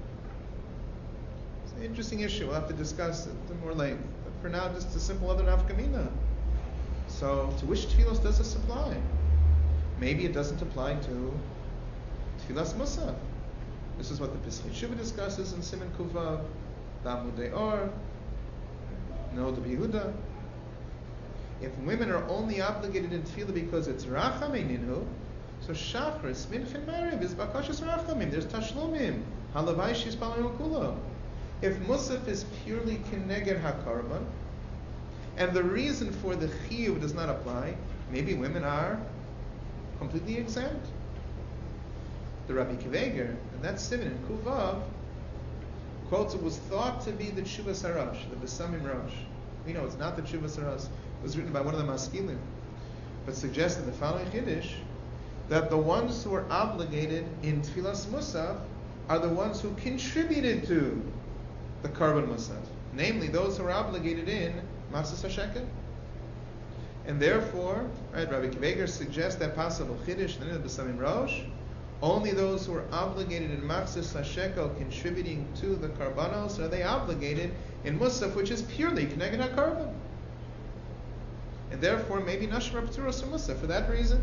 It's an interesting issue. We'll have to discuss it in more length. But for now, just a simple other nafkamina. So, to which tefillos does this apply? Maybe it doesn't apply to tefillas musaf. This is what the Pesach Shuvah discusses in Siman Kuvav, Damudei Or, Nod of Yehuda. If women are only obligated in tefillah because it's rachamim ninhu, so Shachris, Mincha, Mariv is bakashas rachamim. There's tashlumim. Halavai shis palayim kulo. If musaf is purely keneged hakarban, and the reason for the chiyuv does not apply, maybe women are completely exempt. The Rabbi Kiveger, and that's Siman in Kuvav, quotes it was thought to be the Tshuvas Harash, the Besamim Rosh. We know it's not the Tshuvas Harash. It was written by one of the Maskilim, but suggested the following Kiddush, that the ones who are obligated in Tfilas Musaf are the ones who contributed to the Karban Musaf, namely those who are obligated in Machzis HaShekel. And therefore, right, Rabbi Kiveger suggests that possible Kiddush in the Besamim Rosh, only those who are obligated in Machzis HaShekel contributing to the Karbanos are they obligated in Musaf, which is purely Keneged HaKarban. And therefore, maybe Nashim are P'turos from Musaf for that reason.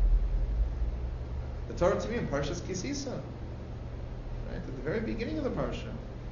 The Torah to me in Parshas Kisisa, right, at the very beginning of the Parsha,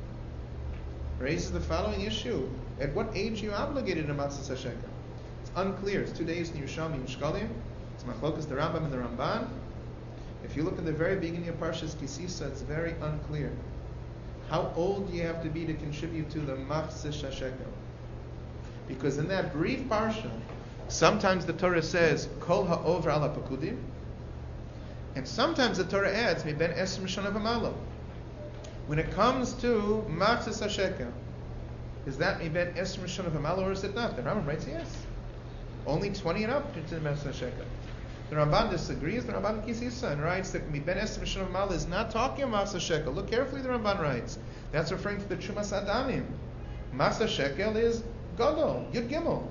raises the following issue. At what age are you obligated in Machzis HaShekel? It's unclear. It's 2 days in Yerushalmi and Shkalim. It's Machlokas the Rambam and the Ramban. If you look at the very beginning of Parshas Kisisa, it's very unclear. How old do you have to be to contribute to the Machzis HaShekel? Because in that brief Parsha, sometimes the Torah says, Kol ha'over ala pakudim, and sometimes the Torah adds, Mi ben esrim shana v'malo. When it comes to Machzis HaShekel, is that Mi ben esrim shana v'malo or is it not? The Rambam writes yes. Only 20 and up into the Machzis HaShekel. The Ramban disagrees. The Ramban Kisisa and writes that Mi ben esrim shana v'malo is not talking about Machzis HaShekel. Look carefully, the Ramban writes. That's referring to the Trumas Adamim. Machzis HaShekel is Gadol, Yud Gimel.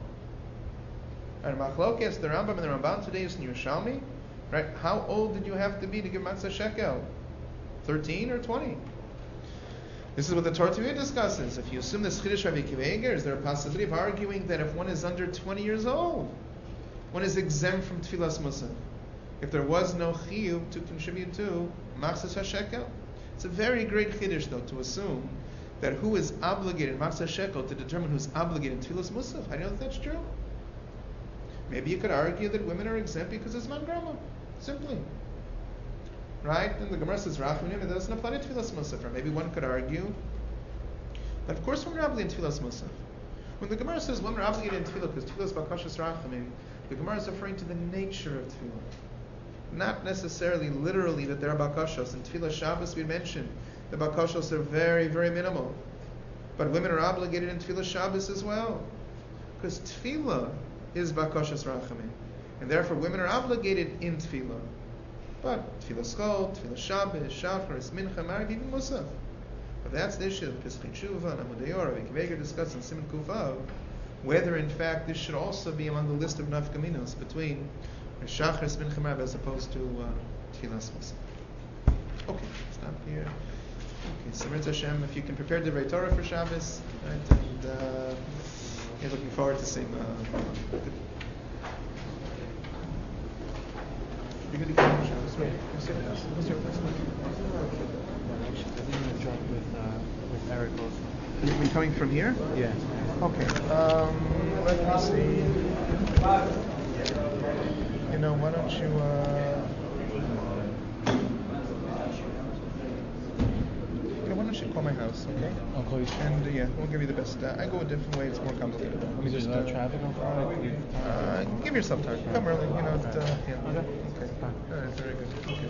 And Machlokes, the Rambam and the Ramban today is in Yerushalmi. Right? How old did you have to be to give Machzis HaShekel? 13 or 20? This is what the Torah discusses. If you assume this Chiddush Rabbi Kiveger, is there a possibility of arguing that if one is under 20 years old, one is exempt from Tfilas Musaf? If there was no chiyuv to contribute to Machzis HaShekel? It's a very great Chiddush, though, to assume that who is obligated, Machzis HaShekel, to determine who's obligated in Tfilas Musaf. I don't know if that's true. Maybe you could argue that women are exempt because it's man grama, simply. Right? And the Gemara says, Rachunim, it doesn't apply to Tfilas Musaf. Or maybe one could argue that, of course, women are obligated in Tfilas Musaf. When the Gemara says women are obligated in Tfilah because Tfilah is Bakashas Rachamim, the Gemara is referring to the nature of Tfilah. Not necessarily literally that there are Bakashas. In Tfilah Shabbos, we mentioned the Bakashas are very, very minimal. But women are obligated in Tfilah Shabbos as well. Because Tfilah is Bakashas Rachamim. And therefore women are obligated in Tfilah. But Tfilah Skol, Tfilah Shabbos, Shachris, Mincha, Mariv, even Musaf. But that's the issue of Pesach Shuvah and Amudei Or. Rabbi Kiveger discussed in Siman Kuvav whether in fact this should also be among the list of nafkaminos between Shachris, Mincha, Mariv as opposed to Tfilah Musaf. Okay, stop here. Okay, so Mirz Hashem, if you can prepare the Divrei Torah for Shabbos, right, and you're looking forward to seeing you're going to get on Shabbos, right? What's your first one? Actually, I think I'm going to drop with Eric also. Are you coming from here? Yeah. Okay. Let me see. why don't you, why don't you call my house, okay? I'll call you. And we'll give you the best. I go a different way; it's more complicated. Let me just traffic on Friday. give yourself time. Come early, yeah. Okay. Okay. Fine. All right, very good. Okay.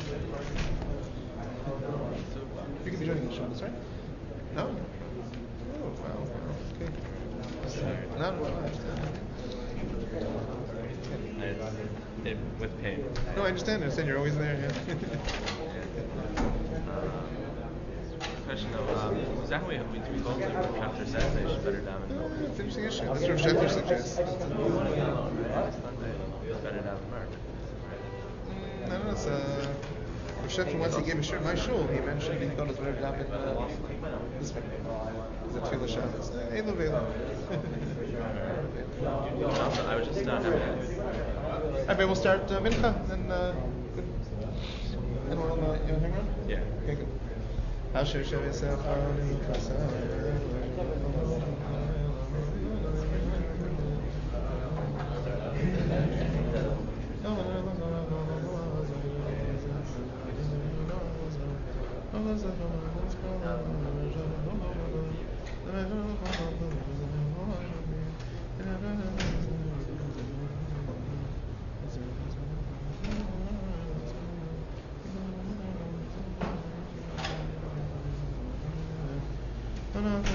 You're gonna be joining the show, that's right? No. Oh, wow. Okay. No, I understand. With pain. No, I understand. You're always there. Yeah. Question though, exactly we both like Schefter says they should better daven. It's an interesting issue. That's what Schefter suggests. Feels better daven Mark. I don't know. It's Schefter, once he gave a shirt my shul, he mentioned he thought it was better daven this way. Is it Tefillah Shabbos? Elu v'elu. I was just not having that. Alright, we'll start Mincha, and we'll hang around? Yeah. Okay, good. Asher Shavesach Haroni Kasa